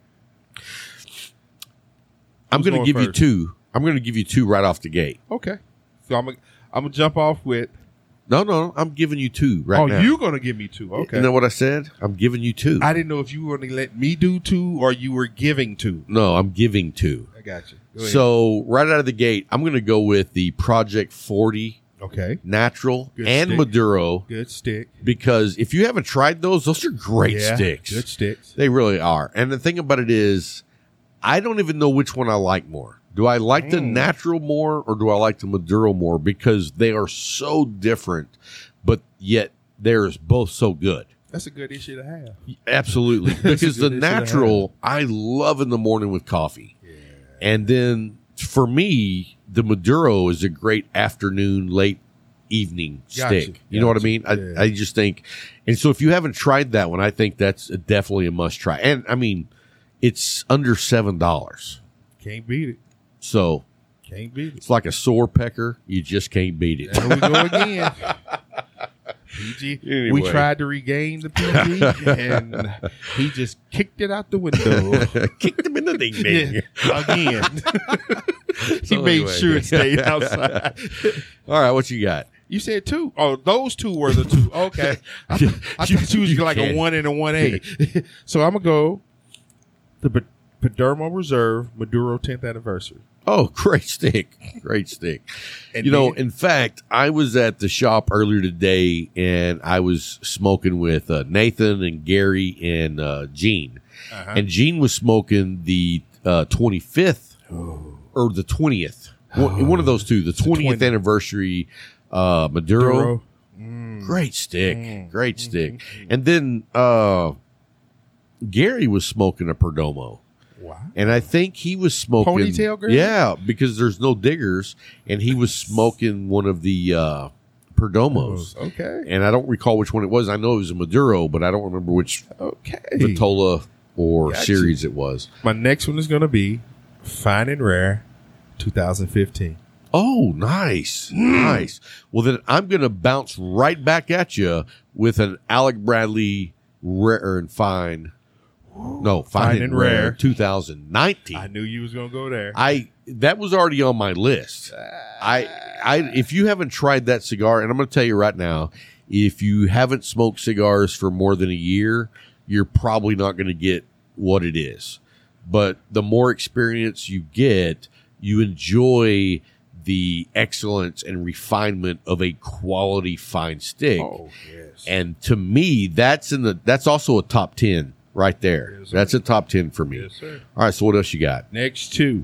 I'm Who's going to going give first? you two. I'm going to give you two right off the gate. Okay. So I'm gonna I'm gonna jump off with. No, no, I'm giving you two right oh, now. you're gonna give me two. Okay. You know what I said? I'm giving you two. I didn't know if you were gonna let me do two or you were giving two. no, I'm giving two. I got you. Go ahead. So right out of the gate, I'm going to go with the Project forty okay. Natural Good and stick. Maduro Good stick. because if you haven't tried those, those are great Yeah, sticks. Good sticks. They really are. And the thing about it is, I don't even know which one I like more. Do I like the Mm. natural more or do I like the Maduro more? Because they are so different, but yet they're both so good. That's a good issue to have. Absolutely. Because the good issue to natural, I love in the morning with coffee. And then for me, the Maduro is a great afternoon, late evening Gotcha, stick. You know what I gotcha. mean? I, Yeah. I just think, and so if you haven't tried that one, I think that's definitely a must try. And I mean, it's under seven dollars. Can't beat it. So Can't beat it. it's like a sore pecker. You just can't beat it. There we go again. P G. Anyway. We tried to regain the P G, and he just kicked it out the window. Kicked him in the ding ding. Yeah, again. He So made anyway. sure it stayed outside. All right, what you got? You said two. Oh, those two were the two. Okay. I, I thought you was You like a can't. one and a one A. So I'm going to go the P- Padermo Reserve Maduro tenth anniversary. Oh, great stick. Great stick. And you know, then- in fact, I was at the shop earlier today and I was smoking with uh, Nathan and Gary and uh, Gene. Uh-huh. And Gene was smoking the uh, twenty-fifth or the twentieth. One, one of those two, the twentieth twentieth. anniversary uh, Maduro. Maduro. Great stick. Mm. Great stick. And then uh, Gary was smoking a Perdomo. Wow. And I think he was smoking. Ponytail Gary? Yeah, because there's no diggers. And he was smoking one of the uh, Perdomos. Okay. And I don't recall which one it was. I know it was a Maduro, but I don't remember which Okay. Vitola or Gotcha. series it was. My next one is going to be Fine and Rare twenty fifteen. Oh, nice. Nice. Well, then I'm going to bounce right back at you with an Alec Bradley Rare and Fine. No, Fine, Fine and, and Rare, Rare. twenty nineteen. I knew you was going to go there. I that was already on my list. I I if you haven't tried that cigar, and I'm going to tell you right now, if you haven't smoked cigars for more than a year, you're probably not going to get what it is. But the more experience you get, you enjoy the excellence and refinement of a quality fine stick. Oh, yes. And to me, that's in the that's also a top ten right there. Yes, sir. That's a top ten for me. Yes, sir. All right, so what else you got? Next two.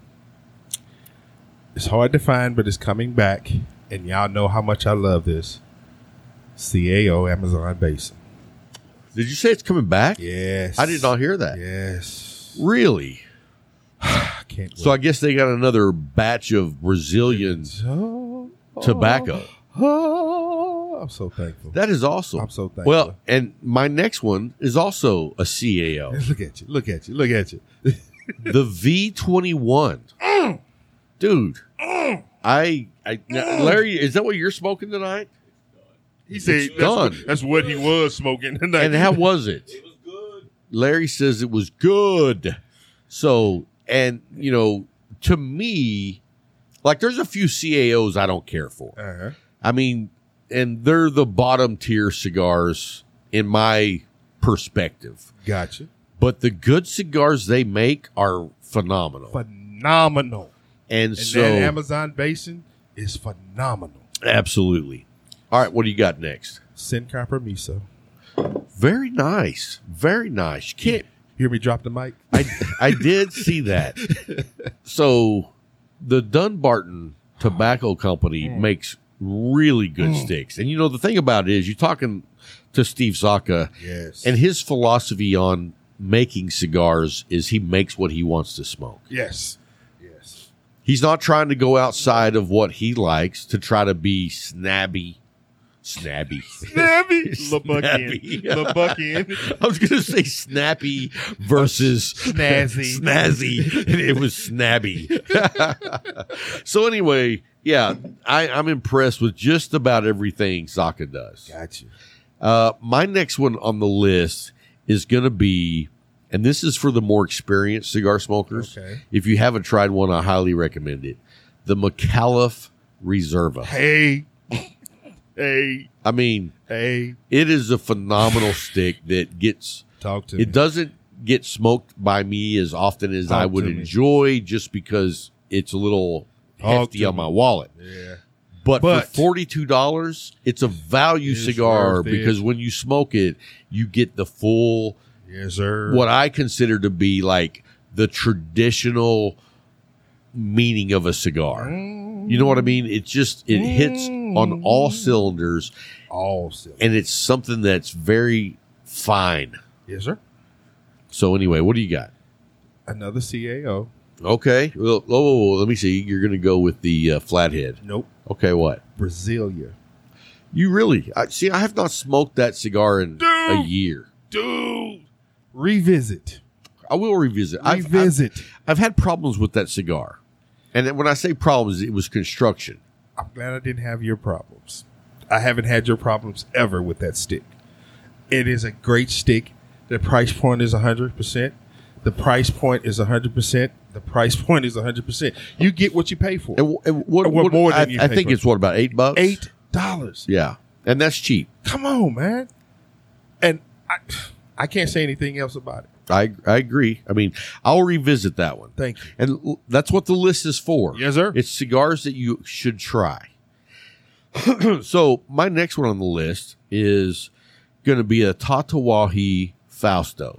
It's hard to find, but it's coming back. And y'all know how much I love this. C A O Amazon Basin. Did you say it's coming back? Yes. I did not hear that. Yes. Really? I can't wait. So I guess they got another batch of Brazilian Oh, tobacco. oh, I'm so thankful. That is awesome. I'm so thankful. Well, and my next one is also a C A O. Look at you. Look at you. Look at you. The V twenty-one. Dude, I, I now, Larry, is that what you're smoking tonight? He said It's that's done. what, that's what he was smoking tonight. And how was it? It was good. Larry says it was good. So, and you know, to me, like there's a few C A Os I don't care for. Uh-huh. I mean, and they're the bottom tier cigars in my perspective. Gotcha. But the good cigars they make are phenomenal. Phenomenal. and, And so, that Amazon Basin is phenomenal. absolutely. All right, what do you got next? Sin Compromiso. Very nice. Very nice. You can't Hear me drop the mic? I I did see that. So the Dunbarton Tobacco Company makes really good sticks. And you know the thing about it is you're talking to Steve Saka Yes. and his philosophy on making cigars is he makes what he wants to smoke. yes. Yes. He's not trying to go outside of what he likes to try to be snabby. Snabby. Snabby. Snabby. LeBuckin. LeBuckin. I was going to say snappy versus Snazzy. snazzy, and it was snabby. So anyway, yeah, I, I'm impressed with just about everything Saka does. Gotcha. Uh, my next one on the list is going to be, and this is for the more experienced cigar smokers. Okay. If you haven't tried one, I highly recommend it. The McAuliffe Reserva. Hey. Hey. I mean, Hey. it is a phenomenal stick that gets, Talk to me. it doesn't get smoked by me as often as Talk I would to me. enjoy just because it's a little Talk hefty to on me. my wallet. Yeah. But, But- for forty-two dollars, it's a value It's cigar worth it. because when you smoke it, you get the full, Yes, sir. what I consider to be like the traditional meaning of a cigar. You know what I mean? It's just, it hits on all cylinders All silver. and it's something that's very fine. Yes, sir. So anyway, what do you got? Another C A O. Okay. Well, oh, oh, oh, let me see. You're going to go with the uh, flathead. Nope. Okay, what? Brasilia. You really? I, see, I have not smoked that cigar in a Dude. year. Dude. Revisit. I will revisit. I've- Revisit. I've, I've had problems with that cigar. And then when I say problems, it was construction. I'm glad I didn't have your problems. I haven't had your problems ever with that stick. It is a great stick. The price point is one hundred percent. The price point is one hundred percent. The price point is one hundred percent. You get what you pay for. And, and what, What what- more than I, you I pay think for. it's what, about eight bucks? Eight dollars. Yeah, and that's cheap. Come on, man. And I, I can't say anything else about it. I I agree. I mean, I'll revisit that one. Thank you. And l- that's what the list is for. Yes, sir. It's cigars that you should try. So my next one on the list is going to be a Tatawahi Fausto.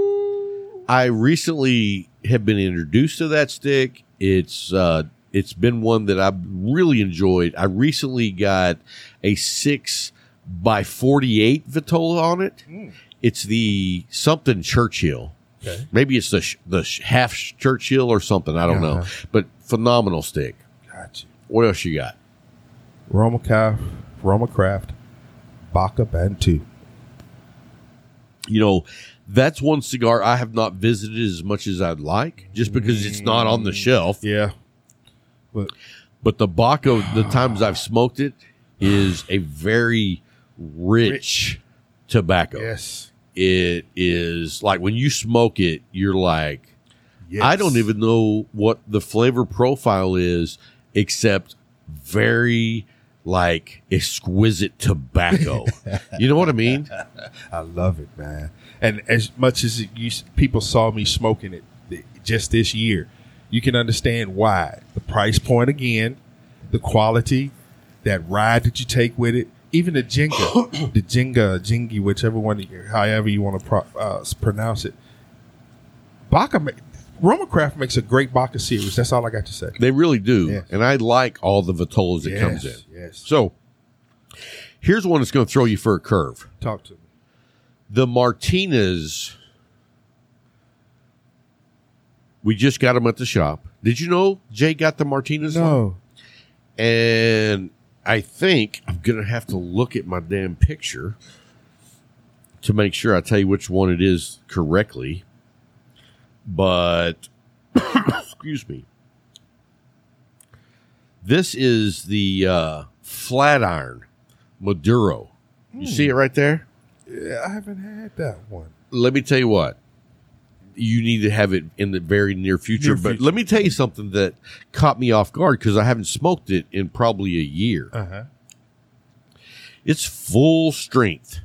I recently have been introduced to that stick. It's uh, it's been one that I've really enjoyed. I recently got a six by forty-eight Vitola on it. Mm. It's the something Churchill. Okay. Maybe it's the sh- the sh- half Churchill or something. I don't know. Uh-huh. But phenomenal stick. Gotcha. What else you got? Roma Craft, Roma Craft, Baca Bantu. You know, that's one cigar I have not visited as much as I'd like, just because it's not on the shelf. Yeah. But But the Baco, the times I've smoked it, is a very rich, Rich. tobacco. yes. It is like when you smoke it, you're like, Yes. I don't even know what the flavor profile is, except very like exquisite tobacco. You know what I mean? I love it, man. And as much as it used, people saw me smoking it th- just this year, you can understand why. The price point again, the quality, that ride that you take with it, even the Jenga, the Jenga, Jingy, whichever one, however you want to pro, uh, pronounce it. Baca, ma- Roma Craft makes a great Baca series. That's all I got to say. They really do. Yes. And I like all the Vitolas that Yes, comes in. yes. So here's one that's going to throw you for a curve. Talk to me. The Martinez. We just got them at the shop. Did you know Jay got the Martinez? one? And I think I'm going to have to look at my damn picture to make sure I tell you which one it is correctly. But, excuse me. This is the uh, Flatiron Maduro. You see it right there? Yeah, I haven't had that one. Let me tell you what. You need to have it in the very near future. Near but future. let me tell you something that caught me off guard because I haven't smoked it in probably a year. Uh huh. It's full strength.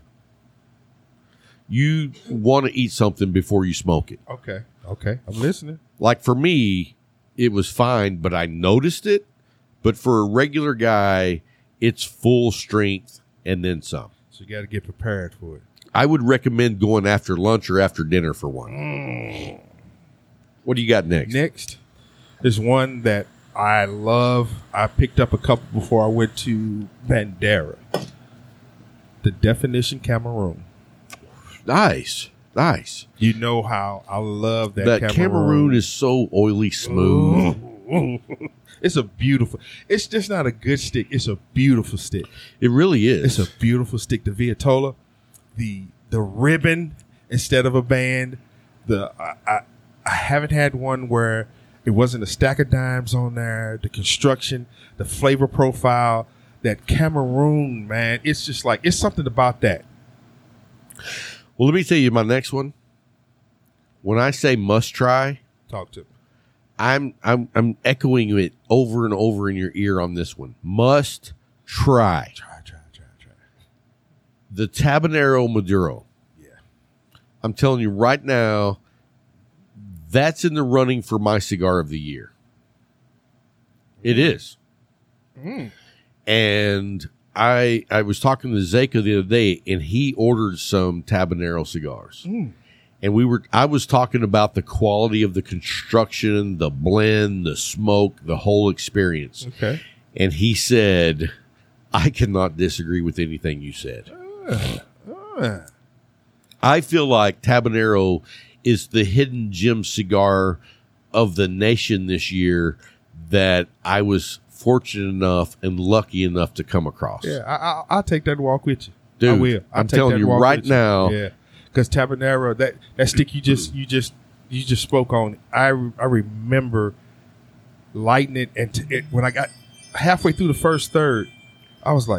You want to eat something before you smoke it. Okay. Okay. I'm listening. Like for me, it was fine, but I noticed it. But for a regular guy, it's full strength and then some. So you got to get prepared for it. I would recommend going after lunch or after dinner for one. What do you got next? Next is one that I love. I picked up a couple before I went to Bandera. The Definition Cameroon. Nice. Nice. You know how I love that, That Cameroon. Cameroon is so oily smooth. It's a beautiful. It's just not a good stick. It's a beautiful stick. It really is. It's a beautiful stick. The Viatola, the the ribbon instead of a band. The I, I I haven't had one where it wasn't a stack of dimes on there. The construction, the flavor profile, that Cameroon, man. It's just like it's something about that. Well, let me tell you my next one. When I say must try, Talk to me. I'm I'm I'm echoing it over and over in your ear on this one. Must try Try, try, try, try. the Tabanero Maduro. Yeah. I'm telling you right now, that's in the running for my cigar of the year. It is. And I I was talking to Zeka the other day, and he ordered some Tabanero cigars. And we were I was talking about the quality of the construction, the blend, the smoke, the whole experience. Okay. And he said, I cannot disagree with anything you said. Uh, I feel like Tabanero is the hidden gem cigar of the nation this year that I was fortunate enough and lucky enough to come across. yeah, I, I, I'll take that walk with you. I Dude, will. I'll I'm take telling that you walk right with now. Yeah, because Tabanero, that that stick you just you just you just spoke on. I I remember lighting it, and t- it, when I got halfway through the first third, I was like,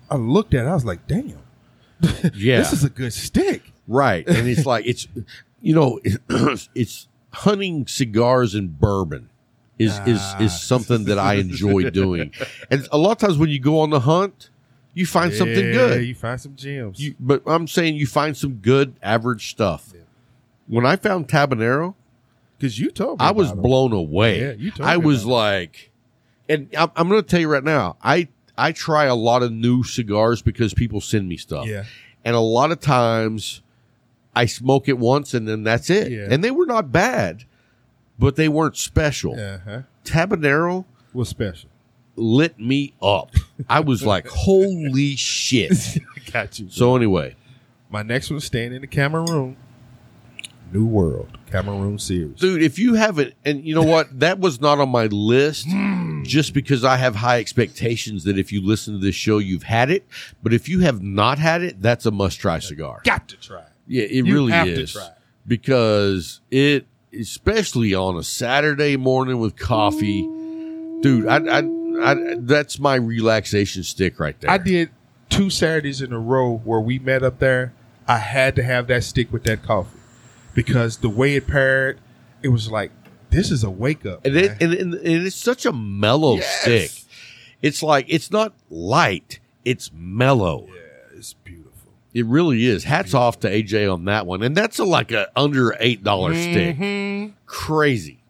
I looked at it. I was like, damn. Yeah. This is a good stick. Right. And it's like, it's, you know, it's hunting cigars and bourbon is, Ah. is, is something that I enjoy doing. And a lot of times when you go on the hunt, you find something Yeah, good. You find some gems. You, but I'm saying you find some good average stuff. When I found Tabanero, Because you told me I was about 'em. blown away. Yeah, you told I me was about like, and I'm, I'm going to tell you right now, I, I try a lot of new cigars because people send me stuff. Yeah. And a lot of times I smoke it once and then that's it. Yeah. And they were not bad, but they weren't special. Uh-huh. Tabanero Was special. lit me up. I was like, holy shit. Got you. So anyway, my next one's staying in the Cameroon. New World. Cameroon series. dude, if you haven't, and you know what, that was not on my list just because I have high expectations that if you listen to this show, you've had it. But if you have not had it, that's a must try cigar. Got to try it. Yeah, it You really have to is. try it. Because it, especially on a Saturday morning with coffee, dude, I, I, I, that's my relaxation stick right there. I did two Saturdays in a row where we met up there. I had to have that stick with that coffee because the way it paired, it was like, this is a wake up. And, it, and, and, and it's such a mellow Yes. stick. It's like, it's not light, it's mellow. Yeah, it's beautiful. It really is. Hats off to A J on that one. And that's a, like a under eight dollars Mm-hmm. stick. Crazy.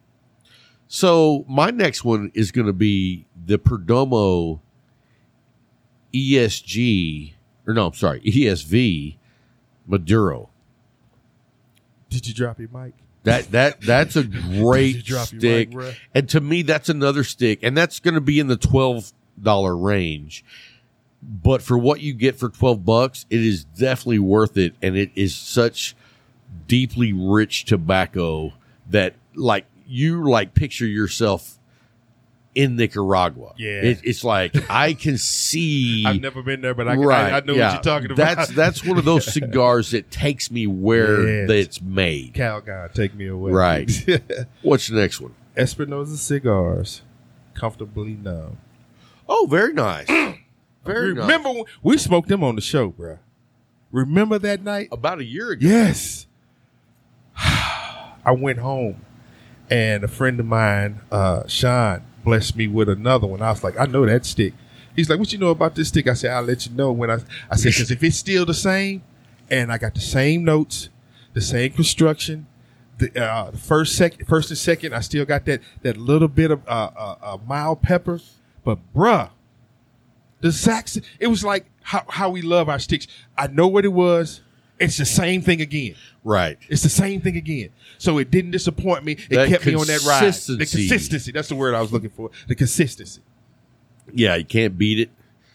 So my next one is going to be the Perdomo E S G, or no, I'm sorry, E S V Maduro. Did you drop your mic? That that that's a great Did you drop your stick, mic, bruh? and to me, that's another stick, and that's going to be in the twelve dollar range. But for what you get for twelve bucks, it is definitely worth it, and it is such deeply rich tobacco that, like, you like picture yourself in Nicaragua. Yeah. it, it's like I can see. I've never been there, but I, right, I, I know yeah. what you're talking about. That's that's one of those cigars that takes me where Yes. that it's made. Calgon, take me away. Right. What's the next one? Espinosa Cigars, Comfortably Numb. Oh, very nice. Very nice. Remember, when we smoked them on the show, bro. Remember that night? About a year ago. Yes. I went home, and a friend of mine, uh, Sean, blessed me with another one. I was like, I know that stick. He's like, what you know about this stick? I said, I'll let you know when I. I said, because if it's still the same, and I got the same notes, the same construction, the, uh, the first second, first and second, I still got that that little bit of uh, uh, uh, mild pepper, but bruh, the Saxon, it was like how how we love our sticks. I know what it was. It's the same thing again. Right. It's the same thing again. So it didn't disappoint me. It That kept me on that ride. The consistency. consistency. That's the word I was looking for. The consistency. Yeah, you can't beat it.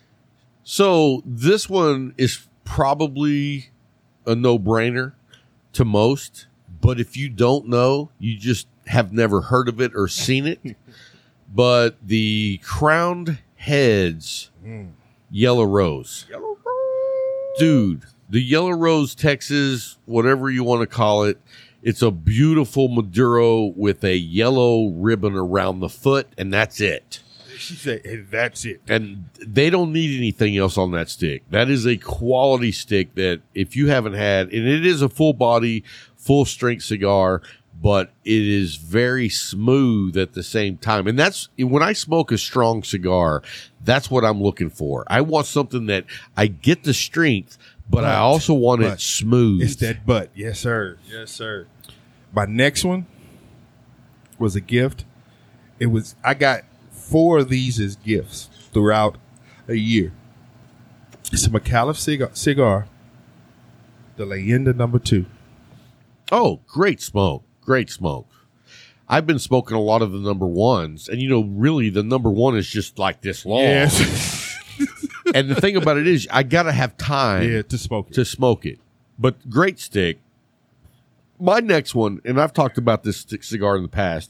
So this one is probably a no-brainer to most, but if you don't know, you just have never heard of it or seen it. But the Crowned Heads Yellow Rose. Yellow Dude, the Yellow Rose Texas, whatever you want to call it, it's a beautiful Maduro with a yellow ribbon around the foot, and that's it. She said, and that's it. And they don't need anything else on that stick. That is a quality stick that if you haven't had, and it is a full body, full strength cigar, but it is very smooth at the same time. And that's when I smoke a strong cigar, that's what I'm looking for. I want something that I get the strength, but, But- I also want but it smooth. It's that butt. Yes, sir. Yes, sir. My next one was a gift. It was, I got four of these as gifts throughout a year. It's a McAuliffe cigar, cigar the Leyenda number two. Oh, great smoke. Great smoke. I've been smoking a lot of the number ones, and you know, really the number one is just like this long. Yes. And the thing about it is I got to have time yeah, to smoke it. to smoke it. But great stick. My next one, and I've talked about this stick cigar in the past,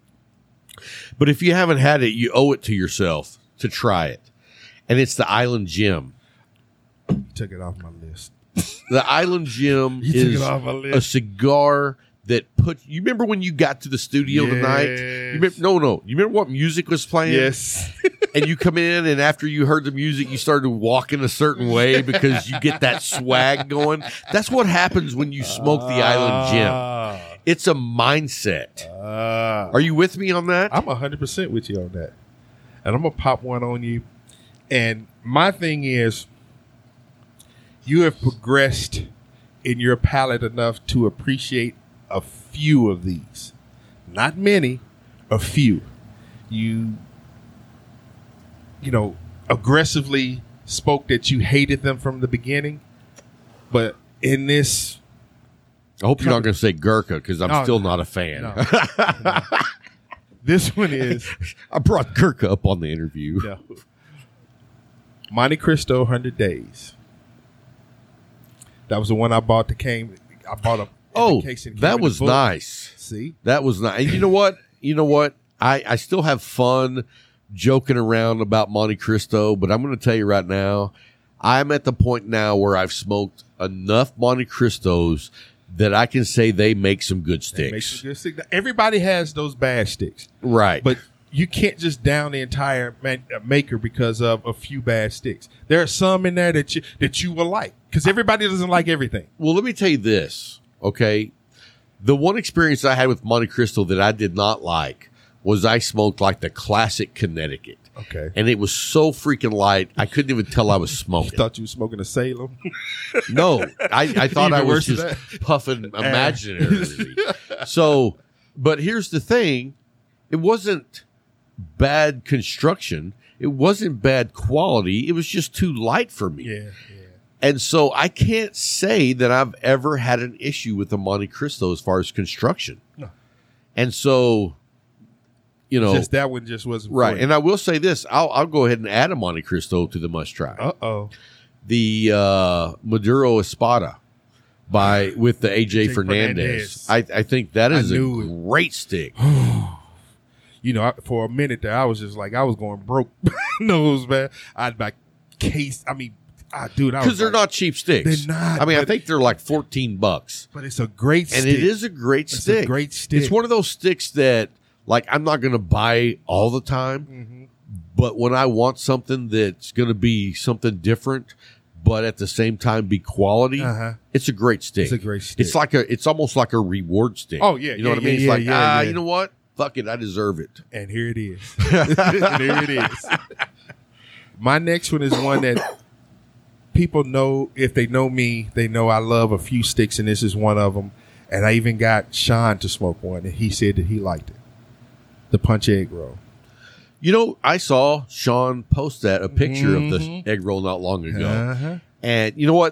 but if you haven't had it, you owe it to yourself to try it. And it's the Island Gem. You took it off my list. The Island Gem You took is it off my a list. cigar that put. You remember when you got to the studio tonight? You remember, Yes. no, no. You remember what music was playing? Yes. and you come in, and after you heard the music, you started walking a certain way because you get that swag going. That's what happens when you smoke the Island Gem. It's a mindset. Uh, Are you with me on that? I'm one hundred percent with you on that. And I'm going to pop one on you. And my thing is, you have progressed in your palate enough to appreciate a few of these. Not many, a few. You, you know, aggressively spoke that you hated them from the beginning. But in this... I hope you're not going to say Gurkha because I'm No, still no, not a fan. No, no. This one is... I brought Gurkha up on the interview. No. Monte Cristo one hundred Days. That was the one I bought that came... I bought a... Oh, case and came that in was the book. nice. See? That was nice. And you know what? You know what? I, I still have fun joking around about Monte Cristo, but I'm going to tell you right now, I'm at the point now where I've smoked enough Monte Cristos that I can say they make some good They make sticks. some good sticks. Everybody has those bad sticks. Right. But you can't just down the entire man, uh, maker because of a few bad sticks. There are some in there that you, that you will like because everybody doesn't like everything. Well, let me tell you this, okay? The one experience I had with Monte Cristo that I did not like was I smoked like the classic Connecticut. Okay. And it was so freaking light, I couldn't even tell I was smoking. Thought you were smoking a Salem. No, I, I thought Even I was worse than just puffing imaginary. So, but here's the thing. It wasn't bad construction. It wasn't bad quality. It was just too light for me. Yeah, yeah. And so I can't say that I've ever had an issue with the Monte Cristo as far as construction. No. And so, you know, Just that one just wasn't right. for And I will say this, I'll, I'll go ahead and add a Monte Cristo to the must try. Uh oh. The uh, Maduro Espada by with the A J A J Fernandez. Fernandez. I, I think that is I a knew it. great stick. You know, I, for a minute there, I was just like, I was going broke. Nose, man. I'd like case. I mean, ah, dude, I was Because they're like, not cheap sticks. They're not, I mean, I but- think they're like fourteen bucks. But it's a great And stick. it is a great It's a stick. great stick. It's one of those sticks that, like, I'm not going to buy all the time, Mhm. but when I want something that's going to be something different, but at the same time be quality, Uh-huh. it's a great stick. It's a great stick. It's like a, it's almost like a reward stick. Oh, yeah, you know yeah, what I mean? yeah, It's like, yeah, ah, yeah. you know what? Fuck it, I deserve it. And here it is. And here it is. My next one is one that people know, if they know me, they know I love a few sticks, and this is one of them. And I even got Sean to smoke one, and he said that he liked it. The punch egg roll. You know, I saw Sean post that, a picture of Mhm. the egg roll not long ago. Uh-huh. And you know what?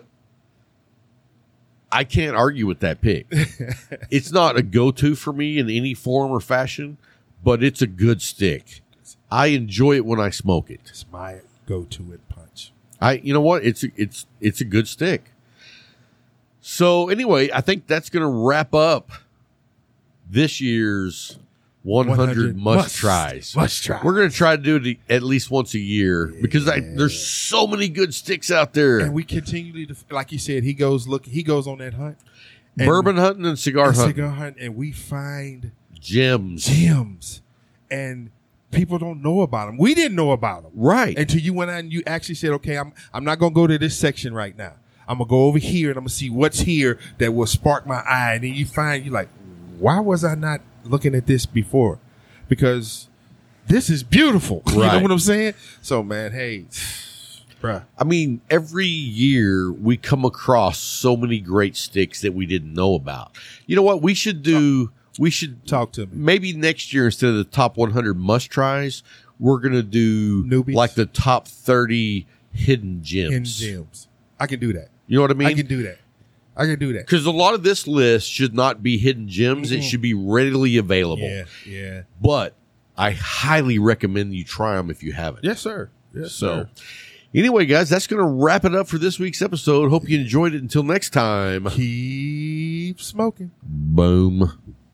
I can't argue with that pick. It's not a go-to for me in any form or fashion, but it's a good stick. I enjoy it when I smoke it. It's my go-to at punch. I, you know what? It's a, it's it's a good stick. So anyway, I think that's going to wrap up this year's one hundred must, must- tries. must tries. We're going to try to do it at least once a year because I, there's so many good sticks out there. And we continually, to, like you said, he goes look. He goes on that hunt, and- Bourbon hunting and cigar and hunting, cigar hunt, and we find gems. gems, and people don't know about them. We didn't know about them, Right. until you went out and you actually said, "Okay, I'm I'm not gonna go to this section right now. I'm gonna go over here and I'm gonna see what's here that will spark my eye." And then you find you like, why was I not looking at this before? Because this is beautiful. You know Right. what I'm saying? So, man, hey, bruh. I mean, every year we come across so many great sticks that we didn't know about. You know what? We should do, we should Talk to me. maybe next year instead of the top one hundred must tries, we're going to do Newbies? like the top thirty hidden gems. In gems. I can do that. You know what I mean? I can do that. I can do that. Because a lot of this list should not be hidden gems. It Mhm. should be readily available. Yeah, yeah. But I highly recommend you try them if you haven't. Yes, sir. Yes, So, sir. anyway, guys, that's going to wrap it up for this week's episode. Hope you enjoyed it. Until next time, Keep smoking. boom.